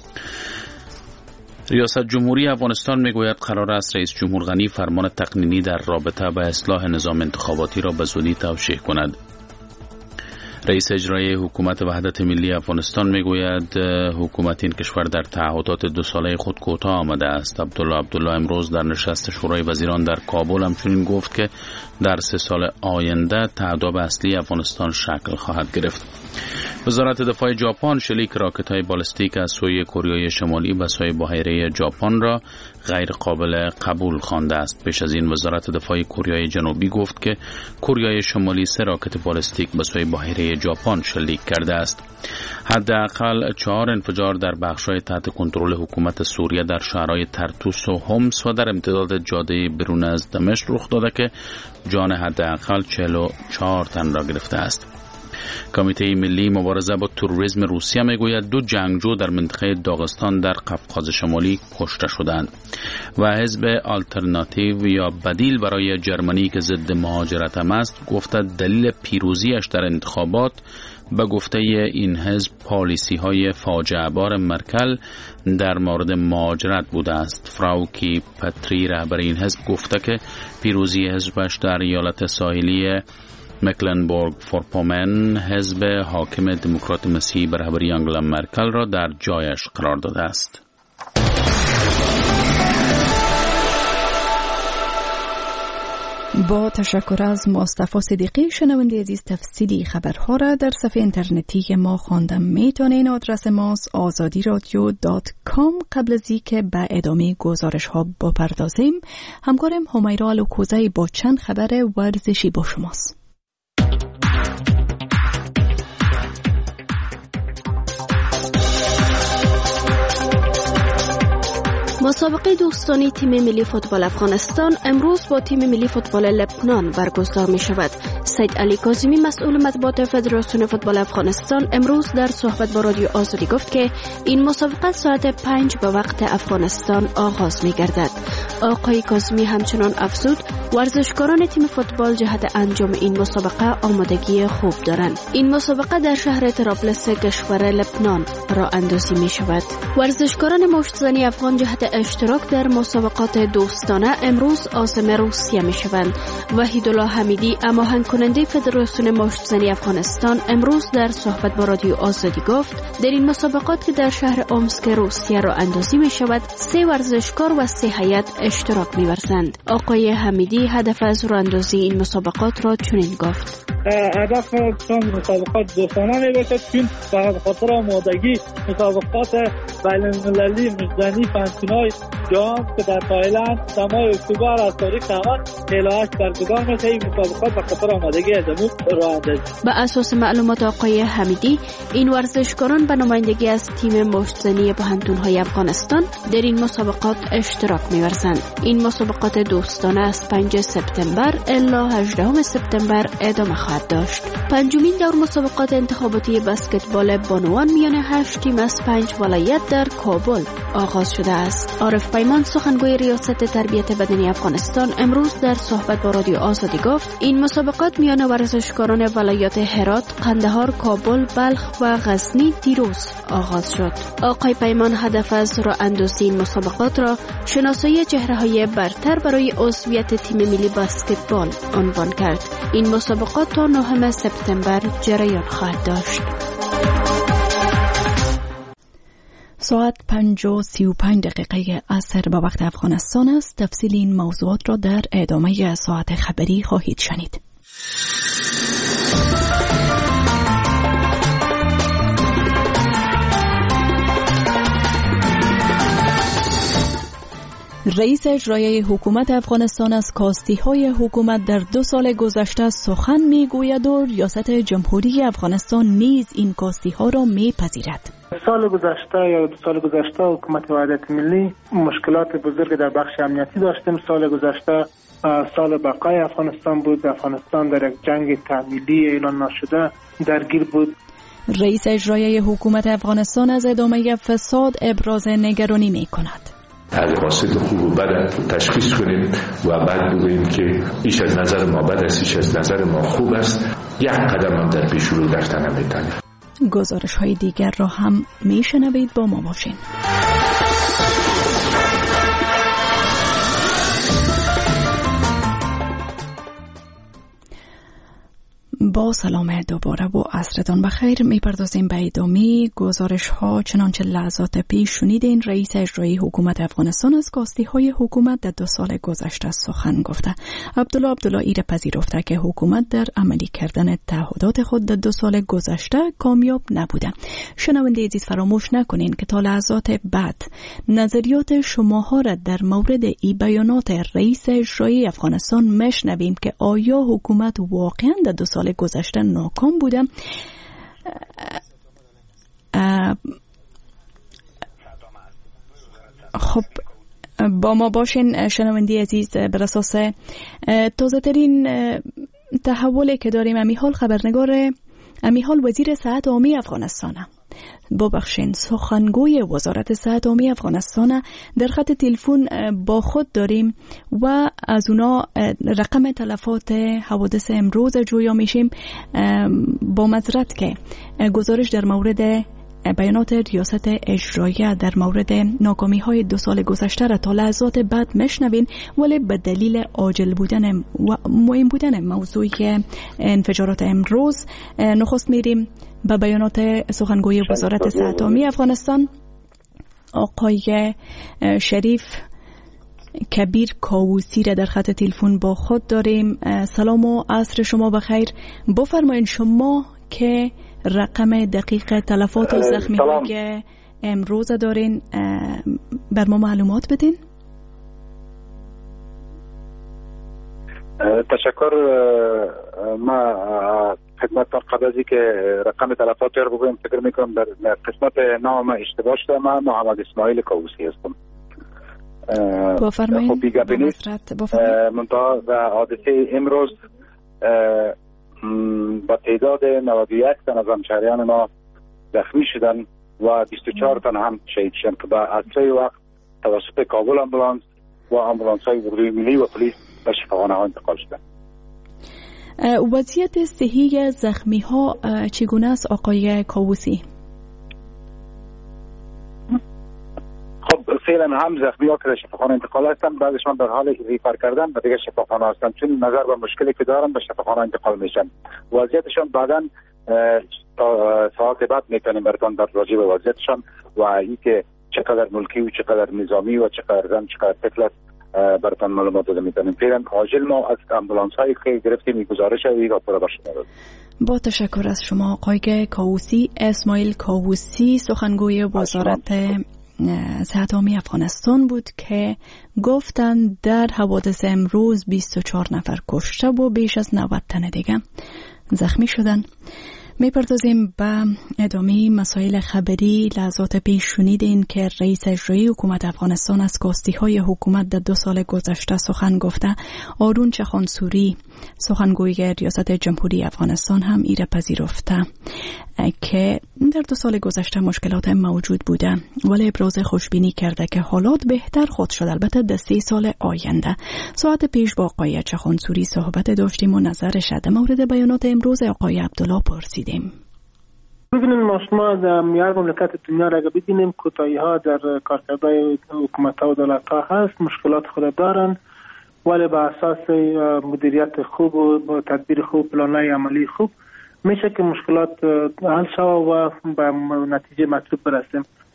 ریاست جمهوری افغانستان میگوید قرار است رئیس جمهور غنی فرمان تقنینی در رابطه با اصلاح نظام انتخاباتی را به زودی توشیح کند. رئیس اجرایی حکومت وحدت ملی افغانستان میگوید حکومت این کشور در تعهدات 2 ساله خود کوتاه آمده است. عبدالله امروز در نشست شورای وزیران در کابل همچنین گفت که در 3 سال آینده تهداب اصلی افغانستان شکل خواهد گرفت. وزارت دفاع ژاپن شلیک راکت‌های بالستیک از سوی کره شمالی به سوی بحیره ژاپن را غیر قابل قبول خوانده است. پیش از این وزارت دفاع کره جنوبی گفت که کره شمالی 3 راکت بالستیک به سوی بحیره ژاپن شلیک کرده است. حداقل 4 انفجار در بخش‌های تحت کنترل حکومت سوریه در شهرهای ترتوس و حمص و در امتداد جاده برون از دمشق رخ داده که جان حداقل 44 تن را گرفته است. کمیته ملی مبارزه با تروریسم روسیه میگوید 2 جنگجو در منطقه داغستان در قفقاز شمالی کشته شدند و حزب آلترناتیو یا بدیل برای جرمنی که ضد مهاجرت هم است گفته دلیل پیروزیش در انتخابات به گفته این حزب پالیسی های فاجعه بار مرکل در مورد مهاجرت بوده است. فراوکی پتری رهبر این حزب گفته که پیروزی حزبش در ایالت ساحلی مکلنبورگ فورپومن حزب حاکم دموکرات مسیحی به رهبری آنگلا مرکل را در جایش قرار داده است. با تشکر از مصطفی صدیقی. شنونده عزیز تفصیلی خبرها را در صفحه اینترنتی که ما خواندم میتونین. آدرس ماست azadiradio.com. قبل از اینکه به ادامه گزارش ها بپردازیم همکارم همیرا الوکوزی با چند خبر ورزشی با شماست. مسابقه دوستانه تیم ملی فوتبال افغانستان امروز با تیم ملی فوتبال لبنان برگزار می شود. سید علی کاظمی مسئول مطبوعات فدراسیون فوتبال افغانستان امروز در صحبت با رادیو آزادی گفت که این مسابقه ساعت 5 به وقت افغانستان آغاز می گردد. آقای کاظمی همچنان افزود ورزشکاران تیم فوتبال جهت انجام این مسابقه آمادگی خوب دارند. این مسابقه در شهر طرابلس کشور لبنان راه اندازی می شود. ورزشکاران مشت‌زنی افغان جهت اشتراک در مسابقات دوستانه امروز عازم روسیه می شوند. وحیدالله حمیدی هماهنگ کننده فدراسیون مشت‌زنی افغانستان امروز در صحبت با رادیو آزادی گفت در این مسابقات که در شهر اومسک روسیه راه اندازی می شود 3 ورزشکار و 3 هیئت اشتراک می ورزند. آقای حمیدی هدف از راه اندازی این مسابقات را چنین گفت: هدف مسابقات دوستانه می باشد چون به خاطر آمادگی مسابقات بین المللی مشت‌زنی فنتینای جام که در تایلند ماه اکتبر از تاریخ تمام 48 برگزار میشه. این مسابقات به خاطر آمادگی از راه اندازی. به اساس معلومات آقای حمیدی این ورزشکاران به نمایندگی از تیم مشت‌زنی پهنتون‌های افغانستان در این مسابقات اشتراک می‌ورزند. این مسابقات دوستانه از 5 سپتامبر الی 18 سپتامبر ادامه خواهد داشت. پنجمین دور مسابقات انتخاباتی بسکتبال بانوان میان 8 تیم از 5 ولایت در کابل آغاز شده است. عارف پیمان سخنگوی ریاست تربیت بدنی افغانستان امروز در صحبت با رادیو آزادی گفت این مسابقات میان ورزشکاران ولایات هرات، قندهار، کابل، بلخ و غزنی دیروز آغاز شد. آقای پیمان هدف از راه اندازی این مسابقات را شناسایی چهره‌های برتر برای عضویت تیم ملی بسکتبال عنوان کرد. این مسابقات تا 9 سپتامبر جریان خواهد داشت. ساعت 5:35 عصر به وقت افغانستان است. تفصیل این موضوعات را در ادامه ساعت خبری خواهید شنید. رئیس اجرایی حکومت افغانستان از کاستی‌های حکومت در 2 سال گذشته سخن می‌گوید و ریاست جمهوری افغانستان نیز این کاستی‌ها را می‌پذیرد. سال گذشته یا 2 سال گذشته حکومت وحدت ملی مشکلات بزرگ در بخش امنیتی داشتیم. سال گذشته سال بقای افغانستان بود. افغانستان در یک جنگ تعمیلی اعلان نشده درگیر بود. رئیس اجرایی حکومت افغانستان از ادامه فساد ابراز نگرانی می‌کند. مقاصد خوب و بد تشخیص کنیم و بعد بگوییم که ایش از نظر ما بد است، ایش از نظر ما خوب است. یک قدم هم در پیش رو رفتن نمیتونیم. گزارش های دیگر را هم میشنوید، با ما باشین. با سلام دوباره و عصرتان بخیر. میپردازیم به ادامه گزارش ها. چنانچه لحظات پیش شنیدین رئیس اجرایی حکومت افغانستان از کاستی های حکومت در 2 سال گذشته سخن گفته. عبدالله ایره پذیرفته که حکومت در عملی کردن تعهدات خود در 2 سال گذشته کامیاب نبوده. شنونده عزیز فراموش نکنین که تا لحظات بعد نظریات شماها را در مورد ای بیانات رئیس اجرایی افغانستان مشنویم که آیا حکومت واقعا در 2 سال گذشته ناکام بودم. خب با ما باشین شنونده عزیز. بر اساس تازه ترین تحولی که داریم، امیحال وزیر صحت عامی افغانستان، ببخشین سخنگوی وزارت صحت عامی افغانستان در خط تلفن با خود داریم و از اونا رقم تلفات حوادث امروز جویا میشیم. با معذرت که گزارش در مورد بیانات ریاست اجرایی در مورد ناکامی های 2 سال گذشته را تا لحظات بعد مشنوین، ولی به دلیل عاجل بودن و مهم بودن موضوع انفجارات امروز نخست میریم به بیانات سخنگوی وزارت صحت عامی افغانستان آقای شریف کبیر کاووسی را در خط تلفن با خود داریم. سلام و عصر شما بخیر. بفرمایید شما که رقم دقیق تلفات و زخمی های امروز دارین بر ما معلومات بدین. تشکر. ما خدمت قبل از اینکه رقم تلفات رو بگویم فکر میکنم در قسمت نام اشتباه شده. من محمد اسماعیل کاووسی هستم. بفرمایید. خب دیگه بینید منتها حادثه امروز با تعداد 91 تن از همشهریان ما زخمی شدن و 24 تن هم شهید شدن که به اسرع وقت توسط کابل آمبولانس و آمبولانس های اردوی ملی و پلیس به شفاخانه ها انتقال شدن. وضعیت صحی زخمی ها چگونه است آقای کاووسی؟ خب فعلا هم زخمی ها که در شفاخانه انتقال هستن، بعضشان در حال ریفر کردن به دیگر شفاخانه هستن، چون نظر به مشکلی که دارن به شفاخانه انتقال میشن. وضعیتشان بعداً تا ساعت بعد میتونیم براتون در راجع به وضعیتشان و اینکه چقدر ملکی و چقدر نظامی و چقدر زن چقدر طفل است براتون معلومات داده میتونیم. فعلا عاجل ما از آمبولانس هایی که گرفتیم گزارش هایی را پورا باشه. با تشکر از شما آقای کاووسی. اسماعیل کاووسی سخنگوی وزارت صحت عامی افغانستان بود که گفتند در حوادث امروز 24 نفر کشته و بیش از 90 تن دیگه زخمی شدن. میپردازیم به ادامه مسائل خبری. لحظات پیش شنیدین که رئیس اجرایی حکومت افغانستان از کاستی های حکومت در 2 سال گذشته سخن گفته. آرون چخانسوری سخنگوی ریاست جمهوری افغانستان هم ایره پذیرفته که در 2 سال گذشته مشکلات موجود بوده، ولی ابراز خوشبینی کرده که حالات بهتر خواهد شد البته در 3 سال آینده. ساعت پیش با آقای چخانسوری صحبت داشتیم و نظرش در مورد بیانات امروز آقای عبدالله پرسیدیم. ببینید ما شما در میان مملکت دنیا را اگه ببینیم کوتاهی ها در کارکردهای حکومت ها و دولت ها هست، مشکلات خود دارن، ولی با اساس مدیریت خوب و با تدبیر خوب، پلان‌های عملی خوب میشه که مشکلات حل شود و به نتیجه مطلوب برسیم.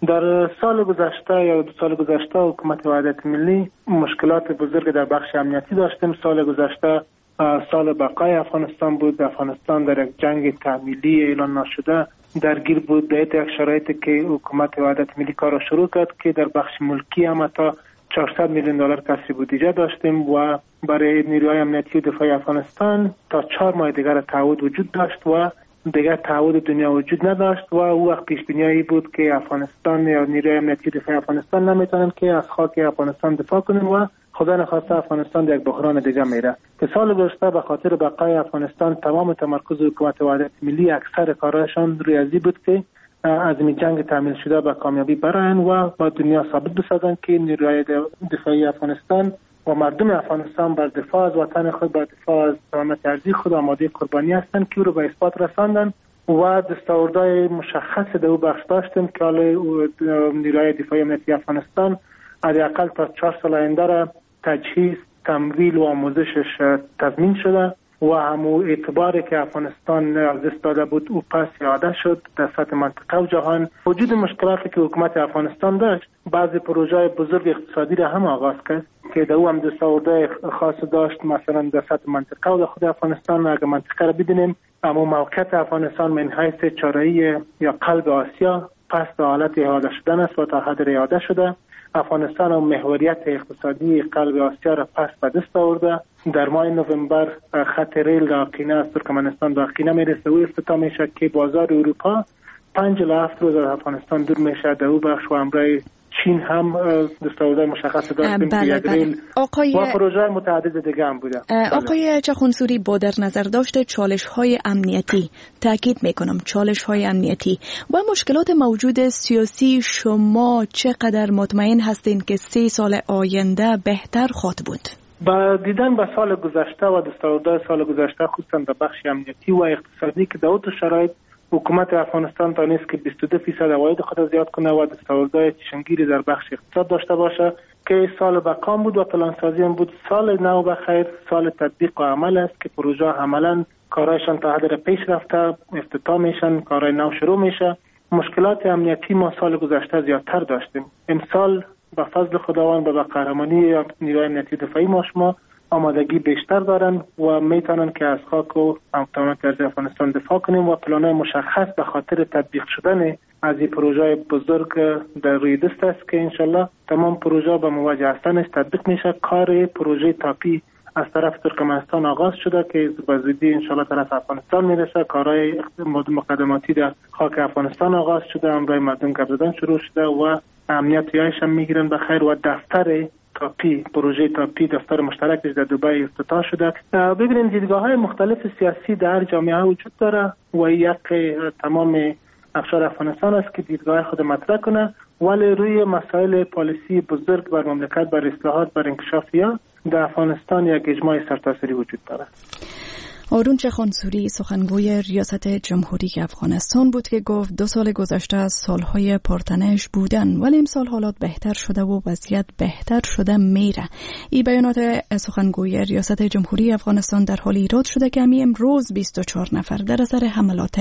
در سال گذشته یا 2 سال گذشته حکومت وحدت ملی مشکلات بزرگ در بخش امنیتی داشتیم. سال گذشته سال بقای افغانستان بود. افغانستان در یک جنگ تحمیلی اعلان نشده درگیر بود. در یک شرایطی که حکومت وحدت ملی کار شروع کرد که در بخش ملکی هم تا 400 میلیون دلار کسری بودجه داشتیم و برای نیروهای امنیتی و دفاعی افغانستان تا 4 ماه دیگر تعهد وجود داشت و دیگر تعهد دنیا وجود نداشت و او وقت پیش بینی بود که افغانستان یا نیروهای امنیتی دفاعی افغانستان نمیتونن که از خاک افغانستان دفاع کنن و خدا نخواسته افغانستان در یک بحران دیگه میره. که سال گذشته به خاطر بقای افغانستان تمام تمرکز حکومت وحدت ملی اکثر کارهایشان روی ازی بود که از این جنگ تامین شده به کامیابی برآیند و با دنیا ثابت بسازند که نیروهای دفاعی افغانستان و مردم افغانستان بر دفاع از وطن خود، بر دفاع از سلامت ارضی خود آماده قربانی هستند که او را به اثبات رساندند و دستاوردهای مشخص در او بخش داشتیم که حالا نیروهای دفاعی امنیتی افغانستان حداقل تا 4 سال آینده را تجهیز، تمویل و آموزشش تضمین شده و همو اعتباری که افغانستان از دست داده بود او پس اعاده شد در سطح منطقه و جهان. وجود مشکلاتی که حکومت افغانستان داشت، بعضی پروژه بزرگ اقتصادی را هم آغاز کرد که در او هم دستاوردهای خاص داشت. مثلا در سطح منطقه و در خود افغانستان اگر منطقه را بدونیم، اما موقعیت افغانستان من حیث چاره‌ای یا قلب آسیا پس به حالت اعاده شدن است و تا حد اعاده شده. افغانستان و محوریت اقتصادی قلب آسیا را پس به دست آورده. در ماه نوامبر خط ریل راقینه از ترکمنستان به راقینه میرسه و افتتاح میشه که بازار اروپا 5 الی 7 روز از افغانستان دور میشه. در او بخش و همراه چین هم دستاوردهای مشخص داشتیم که یک ریل و پروژه متعدد دیگه هم بوده. آقای چخانسوری، با در نظر داشته چالش‌های امنیتی، تاکید میکنم چالش‌های امنیتی و مشکلات موجود سیاسی، شما چقدر مطمئن هستین که 3 سال آینده بهتر خواهد بود؟ با دیدن به سال گذشته و دستاوردهای سال گذشته، خصوصا در بخش امنیتی و اقتصادی که در اون شرایط حکومت افغانستان تانست که 22% عواید خود زیاد کنه و دستاوردهای چشمگیری در بخش اقتصاد داشته باشه که سال بقام بود و پلانسازی هم بود. سال نو بخیر، سال تطبیق و عمل است که پروژه عملا کارایشان تا حد پیش رفته، افتتاح میشن، کارهای نو شروع میشه. مشکلات امنیتی ما سال گذشته زیادتر داشتیم. امسال با فضل خداوند و با قهرمانی نیروهای امنیتی دفاعی ما شما آمادگی بیشتر دارن و میتونن که از خاک و سلامت ارضی افغانستان دفاع کنیم و پلان‌های مشخص به خاطر تطبیق شدن از این پروژه بزرگ در روی دست است که انشالله تمام پروژه به مواجه هستنش تطبیق میشه. کار پروژه تاپی از طرف ترکمنستان آغاز شده که به زودی انشالله طرف افغانستان میرسه. کارهای مقدماتی در خاک افغانستان آغاز شده، امرای مردم گردیدن شروع شده و امنیتیایش هم میگیرن بخیر و دفتر تاپی، پروژه تاپی دفتر مشترکش در دبی افتتاح شده. ببینید دیدگاه‌های مختلف سیاسی در جامعه وجود داره و یک تمام اقشار افغانستان است که دیدگاه خود مطرح کنه، ولی روی مسائل پالیسی بزرگ بر مملکت، بر اصلاحات، بر انکشافیه در افغانستان یک اجماع سرتاسری وجود داره. آرون چخانسوری، سخنگوی ریاست جمهوری افغانستان بود که گفت 2 سال گذشته از سالهای پرتنش بودن ولی امسال حالات بهتر شده و وضعیت بهتر شده میره. این بیانات سخنگوی ریاست جمهوری افغانستان در حال ایراد شده که امروز 24 نفر در اثر حملات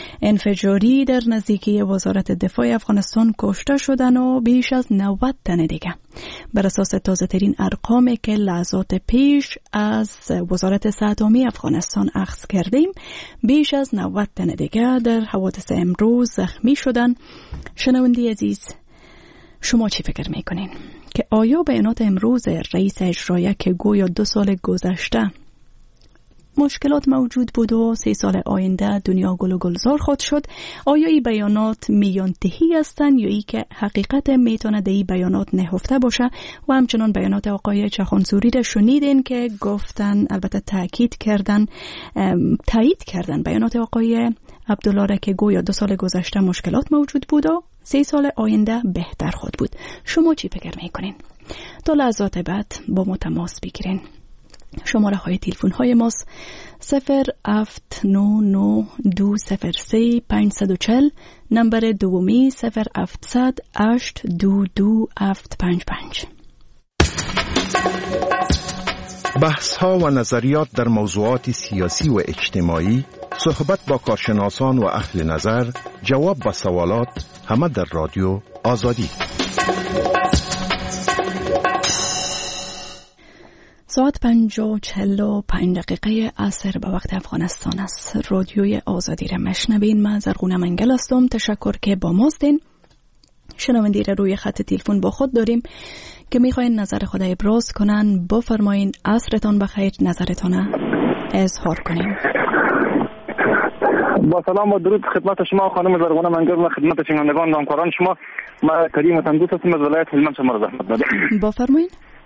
انفجاری در نزدیکی وزارت دفاع افغانستان کشته شدن و بیش از 90 تن دیگه. بر اساس تازه ترین ارقامی که لحظات پیش از وزارت صحت عامه افغانستان اخذ کردیم، بیش از 90 تن دیگه در حوادث امروز زخمی شدن. شنونده عزیز، شما چی فکر میکنین که آیا بیانات امروز رئیس اجرایی که گویا 2 سال گذشته مشکلات موجود بود و 3 سال آینده دنیا گل و گلزار خواهد شد، آیا این بیانات میانتهی هستند یا ای که حقیقت میتونه در این بیانات نهفته باشه؟ و همچنان بیانات آقای چخانسوری را شنیدین که گفتن، البته تایید کردن بیانات آقای عبدالله را که گویا 2 سال گذشته مشکلات موجود بود و 3 سال آینده بهتر خود بود. شما چی فکر میکنین؟ تا لحظات بعد با ما تماس بگیرین. شماره های تلفن های ماست 0799203 540، نمبر دومی 070822755. بحث ها و نظریات در موضوعات سیاسی و اجتماعی، صحبت با کارشناسان و اهل نظر، جواب به سوالات، همه در رادیو آزادی. ساعت 5:45 عصر به وقت افغانستان است. رادیوی آزادی را مشنوین. من زرغونه منگل هستم. تشکر که با ماستین. شنوندی را روی خط تلفن با خود داریم که میخواین نظر خود ابراز کنن. بفرمایین. عصرتان بخیر، نظرتان اظهار کنین. با سلام و درود خدمت شما خانم زرغونه منگل و خدمت شنوندگان و همکاران شما. ما کریم و تندوس هستم از ولایت هلمند. شما را زحمت دادم. بفرمایین.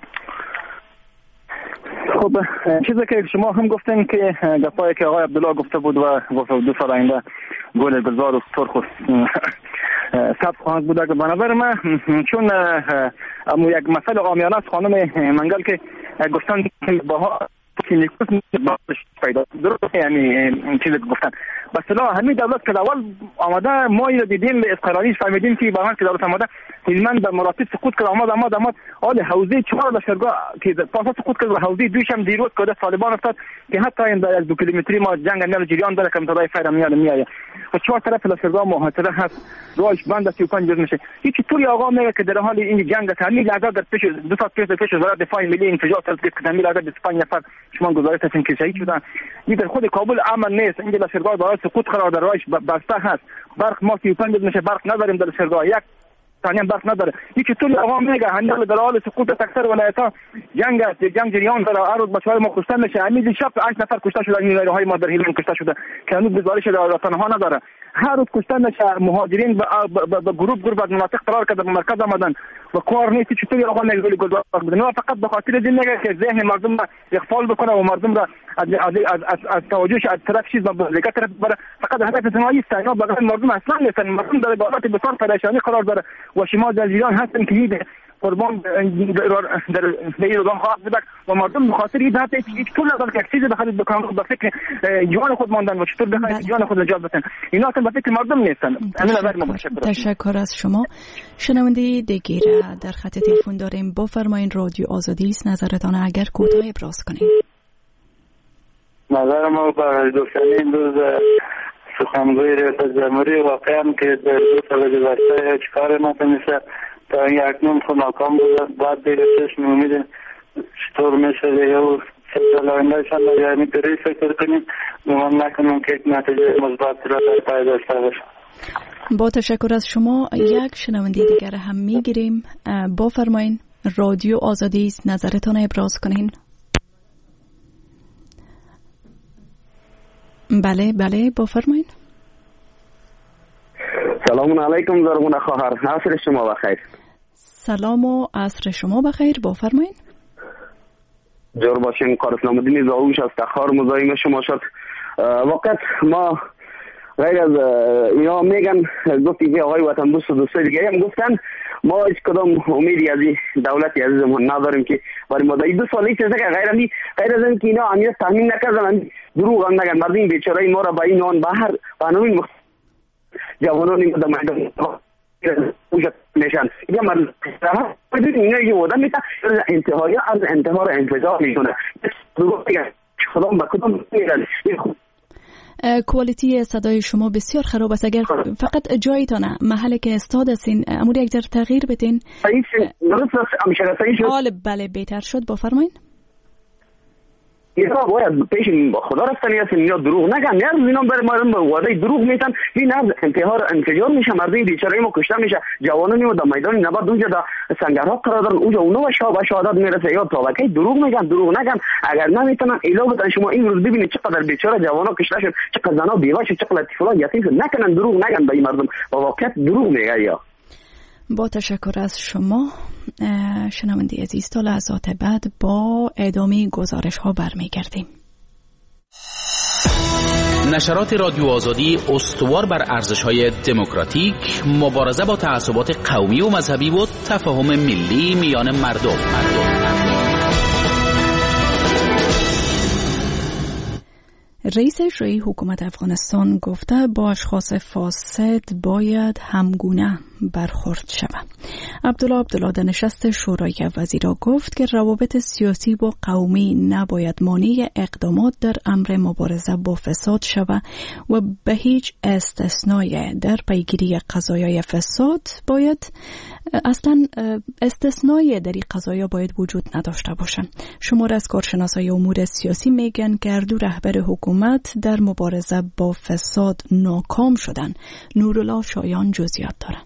خب چیزی که شما هم گفتین که گپایی که آقای عبدالله گفته بود و گفت 2 سال آینده گل گلزار و سرخ و سبز خواهد بود. به نظر من چون یک مسئله عامیانه است خانم منگل که گفتن باها نیکوس پیدا درست، یعنی چیزی که گفتن به اصطلاح همین دولت که اول آمده ما اینو دیدیم به اصطلاحیش فهمیدیم که واقعا که دولت آمده هلمند به مراتب سقوط کرد. آمد حال حوزه 4 لشکرگاه که پاسا سقوط کرد و حوزه 2 هم دیروز که طالبان افتاد که حتی این در 2 کیلومتری ما جنگ میان جریان داره که متدای فیر میاد و 4 طرف لشکرگاه محاصره هست. راهش بند 35 جز میشه. هیچ طوری آقا میگه که در حال این جنگ تعمیل اگر در پیش 2 ساعت پیش وزارت دفاع ملی انفجار کرد که تعمیل اگر 25 نفر شما گزارش هستین که شهید شدن. این در خود کابل امن نیست. اینجا لشکرگاه برای سقوط قرار در راهش بسته هست. برق ما 35 میشه برق نداریم در لشکرگاه، یک ثانیه برق نداره. یکی طول عوام میگه هندل در حال سقوط اکثر ولایت‌ها جنگ است، جنگ جریان داره. هر روز بچه‌های ما کشته میشه. همین شب 8 نفر کشته شدن. نیروهای ما در هلمند کشته شده که هنوز گزارش در تنها نداره. هر روز کشته میشه. مهاجرین به گروه از مناطق فرار کرده به مرکز آمدن و کار نیست. چطوری آقا نگولی گلزار بدن؟ فقط به خاطر این میگه که ذهن مردم را اغفال بکنه و مردم را از توجهش از طرف چیز به دیگه طرف بره. فقط هدف نهایی است. اینا برای مردم اصلا نیستن. مردم در حالت بسیار پریشانی قرار داره و شما در ایران هستن که این قربان در ایران خواهد بود و مردم بخاطر این حتی هیچ طول نداره که چیزی بخرید بکنن به فکر جان خود ماندن و چطور بخرید جان خود نجات بدن. اینا اصلا به فکر مردم نیستن. تشکر از شما. شنونده دیگه در خط تلفن داریم. بفرمایین. رادیو آزادی است. نظرتان اگر کوتاه ابراز کنین. نظر ما برای دوستانی این روز سخنگوی ریاست جمهوری واقعا که در 2 سال گذشته هیچ کار نتونسته تا این اکنون خود ناکام بود. بعد دیرشش می‌امیدیم چطور میشه دیگه و 3 سال آیندهشان یعنی طوری فکر کنیم گمان نکنم که نتیجه مثبت را در پای داشته باشه. با تشکر از شما. یک شنونده دیگر هم میگیریم. بفرمایین. رادیو آزادی است. نظرتان ابراز کنین. بله بفرمایین. سلام علیکم زرغونه خواهر. عصر شما بخیر. سلام و عصر شما بخیر. بفرمایین. جور باشین. قارس‌نام‌الدین زاویش از تخار مزاحم شما شد. وقت ما غیر از اینا میگن گفتی که آقای وطن دوست و دوستای دیگه هم گفتن ما هیچ کدام امیدی از دولت عزیزمون نداریم که برای ما 2 سال هیچ چیزی که غیر از این که اینا امنیت تامین نکردن دروغ هم نگن. مردم بیچاره ما را با این آن بهر قانون جوانان این در میدان وجود نشان یا مردم اینا یه وادن میتا انتهای از انتحار انفجار میکنه. دروغ میگن کدام با کدام میگن. کوالیتی صدای شما بسیار خراب است. اگر فقط جایتانه محلی که استاد هستین امور یک ذره تغییر بدین. حال بله بهتر شد. بفرمایین. اینا باید پیش خدا رفتنی هستن. اینا دروغ نگن. نه اینا برای مردم به وعده دروغ میتن. این از انفجار میشه. مردم بیچاره ما کشته میشه. جوانانی ما در میدان نبرد اونجا در سنگرها قرار دارن. اونجا اونا به شهادت میرسه. یا تابعه دروغ میگن. دروغ نگن. اگر نمیتونن ایلا بدن شما این روز ببینید چقدر بیچاره جوانا کشته شد، چقدر زنا بیوه شد، چقدر طفلا یتیم شد. نکنن دروغ نگن به این مردم. با واقعیت دروغ میگه. یا با تشکر از شما. شنونده عزیز تا لحظات بعد با ادامه گزارش ها برمیگردیم. نشرات رادیو آزادی استوار بر ارزش‌های دموکراتیک، مبارزه با تعصبات قومی و مذهبی و تفاهم ملی میان مردم. رئیس اجرایی حکومت افغانستان گفته با اشخاص فاسد باید همگونه برخورد شود. عبدالله در نشست شورای وزیران گفت که روابط سیاسی و قومی نباید مانع اقدامات در امر مبارزه با فساد شود و به هیچ استثنایی در پیگیری قضایای فساد باید استثنایی در این قضایا باید وجود نداشته باشند. شمار از کارشناسای امور سیاسی میگن که اردو رهبر حکومت در مبارزه با فساد ناکام شدن. نورالله شایان جزئیات داره.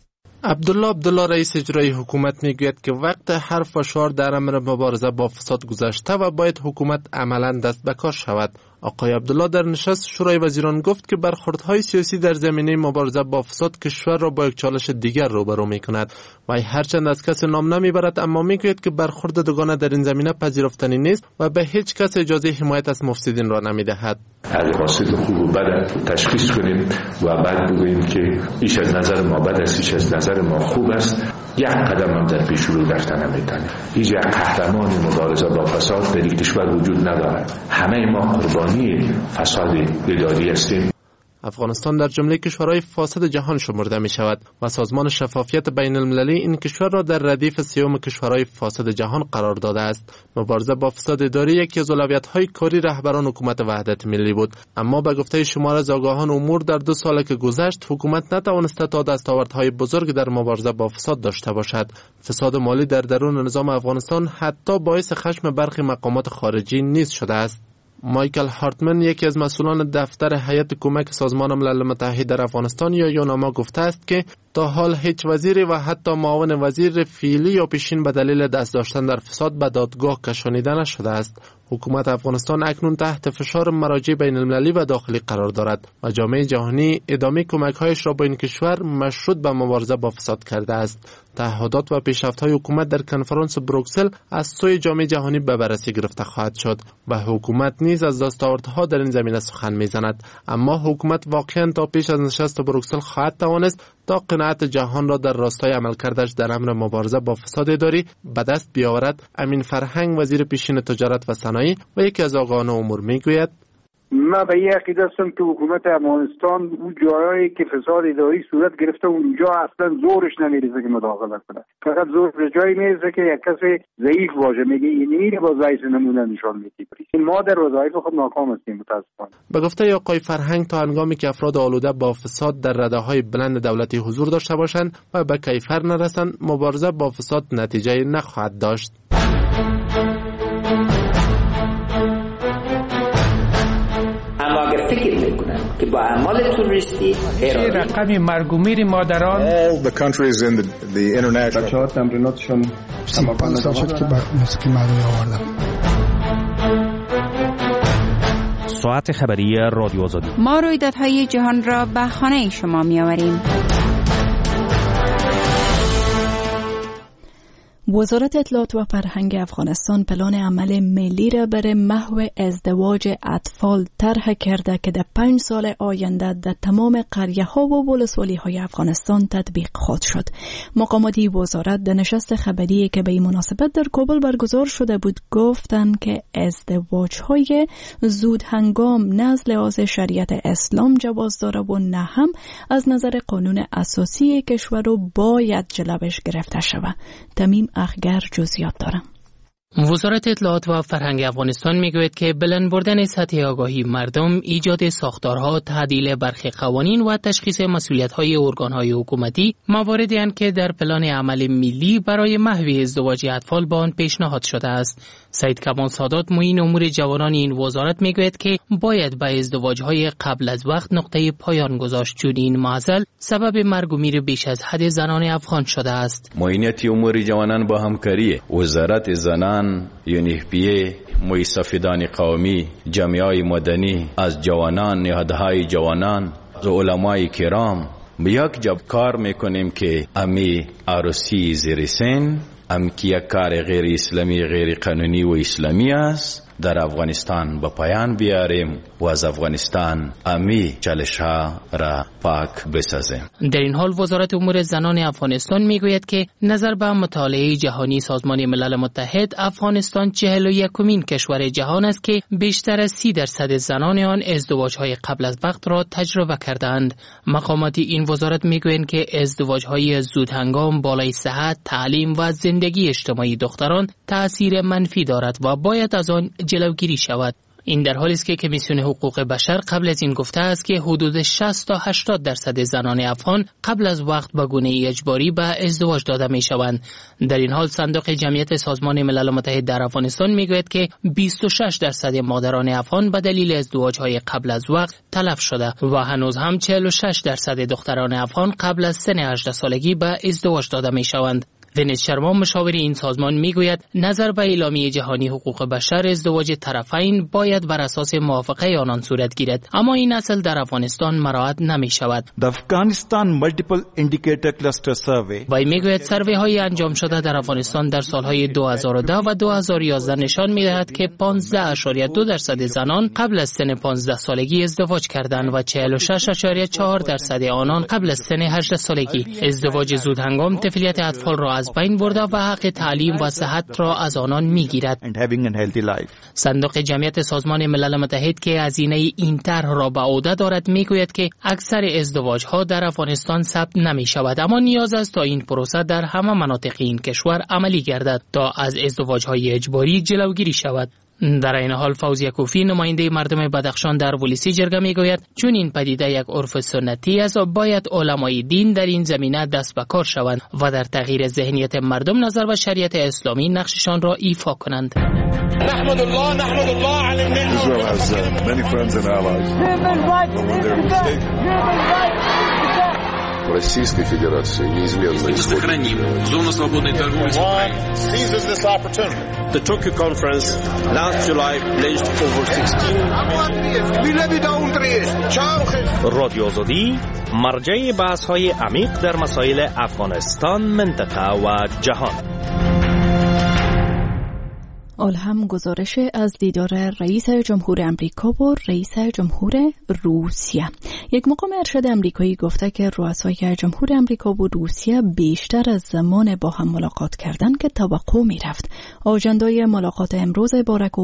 عبدالله رئیس اجرایی حکومت میگوید که وقت هر فشار در امر مبارزه با فساد گذشته و باید حکومت عملا دست به کار شود. آقای عبدالله در نشست شورای وزیران گفت که برخوردهای سیاسی در زمینه مبارزه با فساد کشور را با یک چالش دیگر روبرو میکند و هرچند از کس نام نمیبرد اما میگوید که برخورد دوگانه در این زمینه پذیرفتنی نیست و به هیچ کس اجازه حمایت از مفسدین را نمیدهد. مقاصد خوب و بد تشخیص کنیم و بعد بگوییم که ایش از نظر ما بد است، ایش از نظر ما خوب است. یک قدم هم در پیش رو رفتن نمیتونیم. هیچ یک قهرمان مبارزه با فساد در این کشور وجود ندارد. همه ما قربانی فساد اداری هستیم. افغانستان در جمله کشورهای فاسد جهان شمرده می شود و سازمان شفافیت بین المللی این کشور را در ردیف سیوم کشورهای فاسد جهان قرار داده است. مبارزه با فساد اداری یکی از اولویت‌های کاری رهبران حکومت وحدت ملی بود، اما به گفته شمار از آگاهان امور در 2 سال که گذشت حکومت نتوانسته تا دستاوردهای بزرگ در مبارزه با فساد داشته باشد. فساد مالی در درون نظام افغانستان حتی باعث خشم برخی مقامات خارجی نیز شده است. مایکل هارتمن یکی از مسئولان دفتر هیئت کمک سازمان ملل متحد در افغانستان یا یوناما گفته است که تا حال هیچ وزیری و حتی معاون وزیر فعلی یا پیشین به دلیل دست داشتن در فساد به دادگاه کشانیده نشده است. حکومت افغانستان اکنون تحت فشار مراجع بین المللی و داخلی قرار دارد و جامعه جهانی ادامه کمک‌هایش را با این کشور مشروط به مبارزه با فساد کرده است. تعهدات و پیشرفت‌های حکومت در کنفرانس بروکسل از سوی جامعه جهانی به بررسی گرفته خواهد شد و حکومت نیز از دستاوردها در این زمینه سخن می‌زند، اما حکومت واقعاً تا پیش از نشست بروکسل خواهد توانست تا قناعت جهان را در راستای عملکردش در امر مبارزه با فساد اداری به دست بیاورد. امین فرهنگ وزیر پیشین تجارت و صنایع و یکی از آگاهان امور میگوید ما به این عقیده هستم که حکومت افغانستان اون جایی که فساد اداری صورت گرفته اونجا اصلا زورش نمیرسه که مداخله کنه. فقط زور به جایی میرسه که یک کسی ضعیف باشه میگه این میره با ضعیف نمونه نشان میده. ما در وظایف خود ناکام هستیم متاسفانه. به گفته آقای فرهنگ تا هنگامی که افراد آلوده با فساد در رده‌های بلند دولتی حضور داشته باشند و به کیفر نرسند مبارزه با فساد نتیجه نخواهد داشت. فکر میکنن که با اعمال توریستی رقم مرگ و میر مادران all the countries in the international بچه‌ها تمریناتشون تمام شد که موسیقی مردمی آوردن. ساعت خبری رادیو آزادی. ما رویدادهای جهان را به خانه شما می‌آوریم. وزارت اطلاعات و فرهنگ افغانستان پلان عمل ملی را برای محو ازدواج اطفال طرح کرده که در 5 سال آینده در تمام قریه‌ها و ولسوالی‌های افغانستان تطبیق خواهد شد. مقاماتی وزارت در نشست خبری که به این مناسبت در کابل برگزار شده بود گفتند که ازدواج‌های زود هنگام نه از لحاظ شریعت اسلام جواز داره و نه هم از نظر قانون اساسی کشور رو باید جلوش گرفته شود. تمیم اخگر جزئیات دارم. وزارت اطلاعات و فرهنگ افغانستان میگوید که بلند بردن سطح آگاهی مردم، ایجاد ساختارها، تعدیل برخی قوانین و تشخیص مسئولیت‌های ارگان‌های حکومتی مواردی اند که در پلان عمل ملی برای محو ازدواج اطفال با آن پیشنهاد شده است. سید کمال سادات معین امور جوانان این وزارت میگوید که باید به ازدواج‌های قبل از وقت نقطه پایان گذاشت چون این معضل سبب مرگ و میر بیش از حد زنان افغان شده است. معینت امور جوانان با همکاری وزارت زنان، یونیفپیه، مؤسسه‌دان قومی، جامعه مدنی، از جوانان، نهادهای جوانان و علمای کرام یک جب کار میکنیم که امی عروسی زیر سن که یک کار غیر اسلامی، غیر قانونی و اسلامی است در افغانستان به پایان بیاریم و از افغانستان امی چالش‌ها را پاک بسازیم. در این حال وزارت امور زنان افغانستان میگوید که نظر به مطالعه جهانی سازمان ملل متحد، افغانستان 41مین کشور جهان است که بیشتر از 30% زنان آن ازدواج‌های قبل از وقت را تجربه کردند. مقامات این وزارت میگویند که ازدواج‌های زودهنگام بالای صحت، تعلیم و زندگی اجتماعی دختران تأثیر منفی دارد و باید از آن جلوگیری شود. این در حالی است که کمیسیون حقوق بشر قبل از این گفته است که حدود 60 تا 80% زنان افغان قبل از وقت به گونه اجباری به ازدواج داده می شوند. در این حال صندوق جمعیت سازمان ملل متحد در افغانستان می گوید که 26% مادران افغان به دلیل ازدواج‌های قبل از وقت تلف شده و هنوز هم 46% دختران افغان قبل از سن 18 سالگی به ازدواج داده می شوند. دنیز شرما مشاور این سازمان میگوید نظر به اعلامیه جهانی حقوق بشر ازدواج طرفین باید بر اساس موافقه آنان صورت گیرد، اما این اصل در افغانستان مراعات نمی شود. وی میگوید سروی های انجام شده در افغانستان در سالهای 2010 و 2011 نشان میدهد که 15.2% زنان قبل از سن 15 سالگی ازدواج کردند و 46.4% آنان قبل از سن 18 سالگی. ازدواج زودهنگام طفلیت اطفال را از بین برده و حق تعلیم و صحت را از آنان میگیرد. صندوق جمعیت سازمان ملل متحد که هزینه این طرح را به عهده دارد میگوید که اکثر ازدواج ها در افغانستان ثبت نمی شود، اما نیاز است تا این پروسه در همه مناطق این کشور عملی گردد تا از ازدواج های اجباری جلوگیری شود. در این حال فوزیه کوفی نماینده مردم بدخشان در ولسی جرگه میگوید چون این پدیده یک عرف سنتی است باید علمای دین در این زمینه دست به کار شوند و در تغییر ذهنیت مردم نظر به شریعت اسلامی نقششان را ایفا کنند. نحمد الله علی Российской Федерации неизменно сохраним зону свободной торговли с Украиной. seizes this opportunity. The Tokyo conference last July pledged over 16 رادیو آزادی مرجع بحث‌های عمیق در مسائل افغانستان، منطقه و جهان. الهم گزارش از دیدار رئیس جمهور امریکا و رئیس جمهور روسیه. یک مقام ارشد امریکایی گفته که رؤسای جمهور امریکا و روسیه بیشتر از زمان با هم ملاقات کردن که توقع می رفت. آژندای ملاقات امروز باراک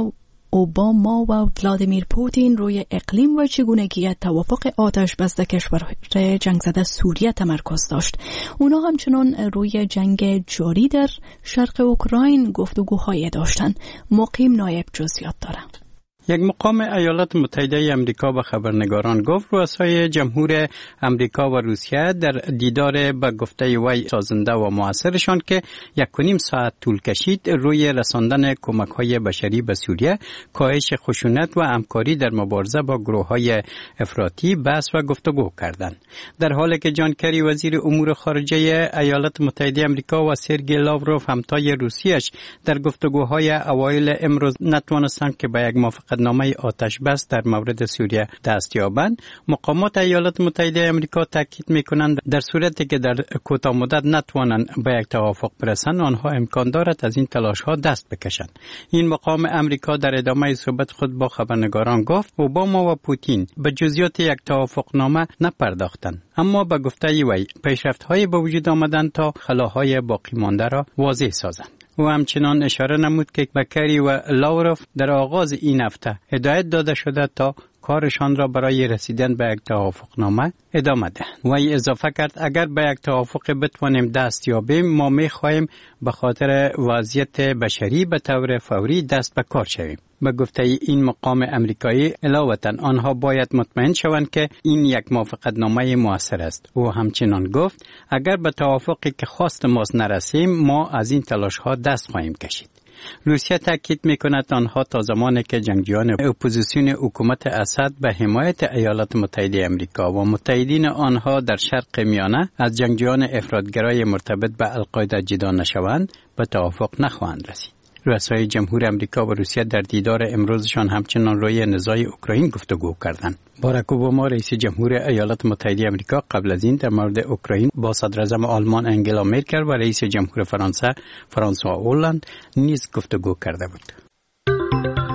اوباما و ولادیمیر پوتین روی اقلیم و چگونگی توافق آتش بس کشور جنگ زده سوریه تمرکز داشت. اونا همچنان روی جنگ جاری در شرق اوکراین گفتگوهای داشتن. مقیم نایب جزئیات داره. یک مقام ایالات متحده امریکا به خبرنگاران گفت رؤسای جمهور امریکا و روسیه در دیدار به گفته وی سازنده و موثرشان که 1.5 ساعت طول کشید روی رساندن کمک‌های بشری به سوریه، کاهش خشونت و همکاری در مبارزه با گروه‌های افراطی بحث و گفتگو کردند. در حالی که جان کری وزیر امور خارجه ایالات متحده امریکا و سرگئی لاوروف همتای روسیه‌اش در گفتگوهای اوایل امروز نتوانستند که به یک نامه آتش بس در مورد سوریه دست یابند، مقامات ایالات متحده امریکا تاکید می‌کنند در صورتی که در کوتاه مدت نتوانند به یک توافق برسند، آنها امکان دارد از این تلاش‌ها دست بکشند. این مقام امریکا در ادامه صحبت خود با خبرنگاران گفت اوباما و پوتین به جزئیات یک توافقنامه نپرداختند، اما به گفته وی پیشرفت‌های به وجود آمدند تا خلاهای باقی مانده را واضح سازند. او همچنان اشاره نمود که کری و لاوروف در آغاز این هفته هدایت داده شده تا کارشان را برای رسیدن به یک توافقنامه ادامه دهند. وی اضافه کرد اگر به یک توافق بتوانیم دست یابیم، ما می‌خواهیم به خاطر وضعیت بشری به طور فوری دست به کار شویم. به گفته این مقام امریکایی علاوه آنها باید مطمئن شوند که این یک موافقتنامه موثر است. او همچنان گفت اگر به توافقی که خواست ماست نرسیم، ما از این تلاش‌ها دست خواهیم کشید. روسیه تاکید می‌کند آنها تا زمانی که جنگجویان اپوزیسیون حکومت اسد به حمایت ایالات متحده امریکا و متحدین آنها در شرق میانه از جنگجویان افراطگرای مرتبط به القاعده جدا نشوند، به توافق نخواهند رسید. رؤسای جمهور امریکا و روسیه در دیدار امروزشان همچنان روی نزاع اوکراین گفتگو کردند. باراک اوباما رئیس جمهور ایالات متحده امریکا قبل از این در مورد اوکراین با صدراعظم آلمان انگلا مرکل و رئیس جمهور فرانسه فرانسوا هولند نیز گفتگو کرده بود.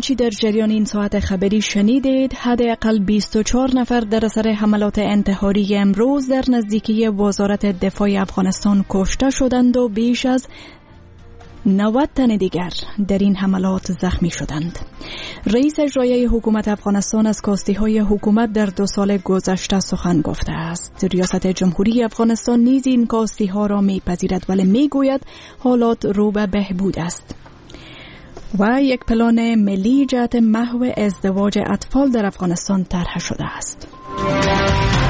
آنچه در جریان این ساعت خبری شنیدید، حداقل 24 نفر در اثر حملات انتحاری امروز در نزدیکی وزارت دفاع افغانستان کشته شدند و بیش از 90 تن دیگر در این حملات زخمی شدند. رئیس اجرایی حکومت افغانستان از کاستی‌های حکومت در 2 سال گذشته سخن گفته است. ریاست جمهوری افغانستان نیز این کاستی‌ها را میپذیرد ولی میگوید حالات رو به بهبود است. و یک پلان ملی جهت محو ازدواج اطفال در افغانستان طرح شده است.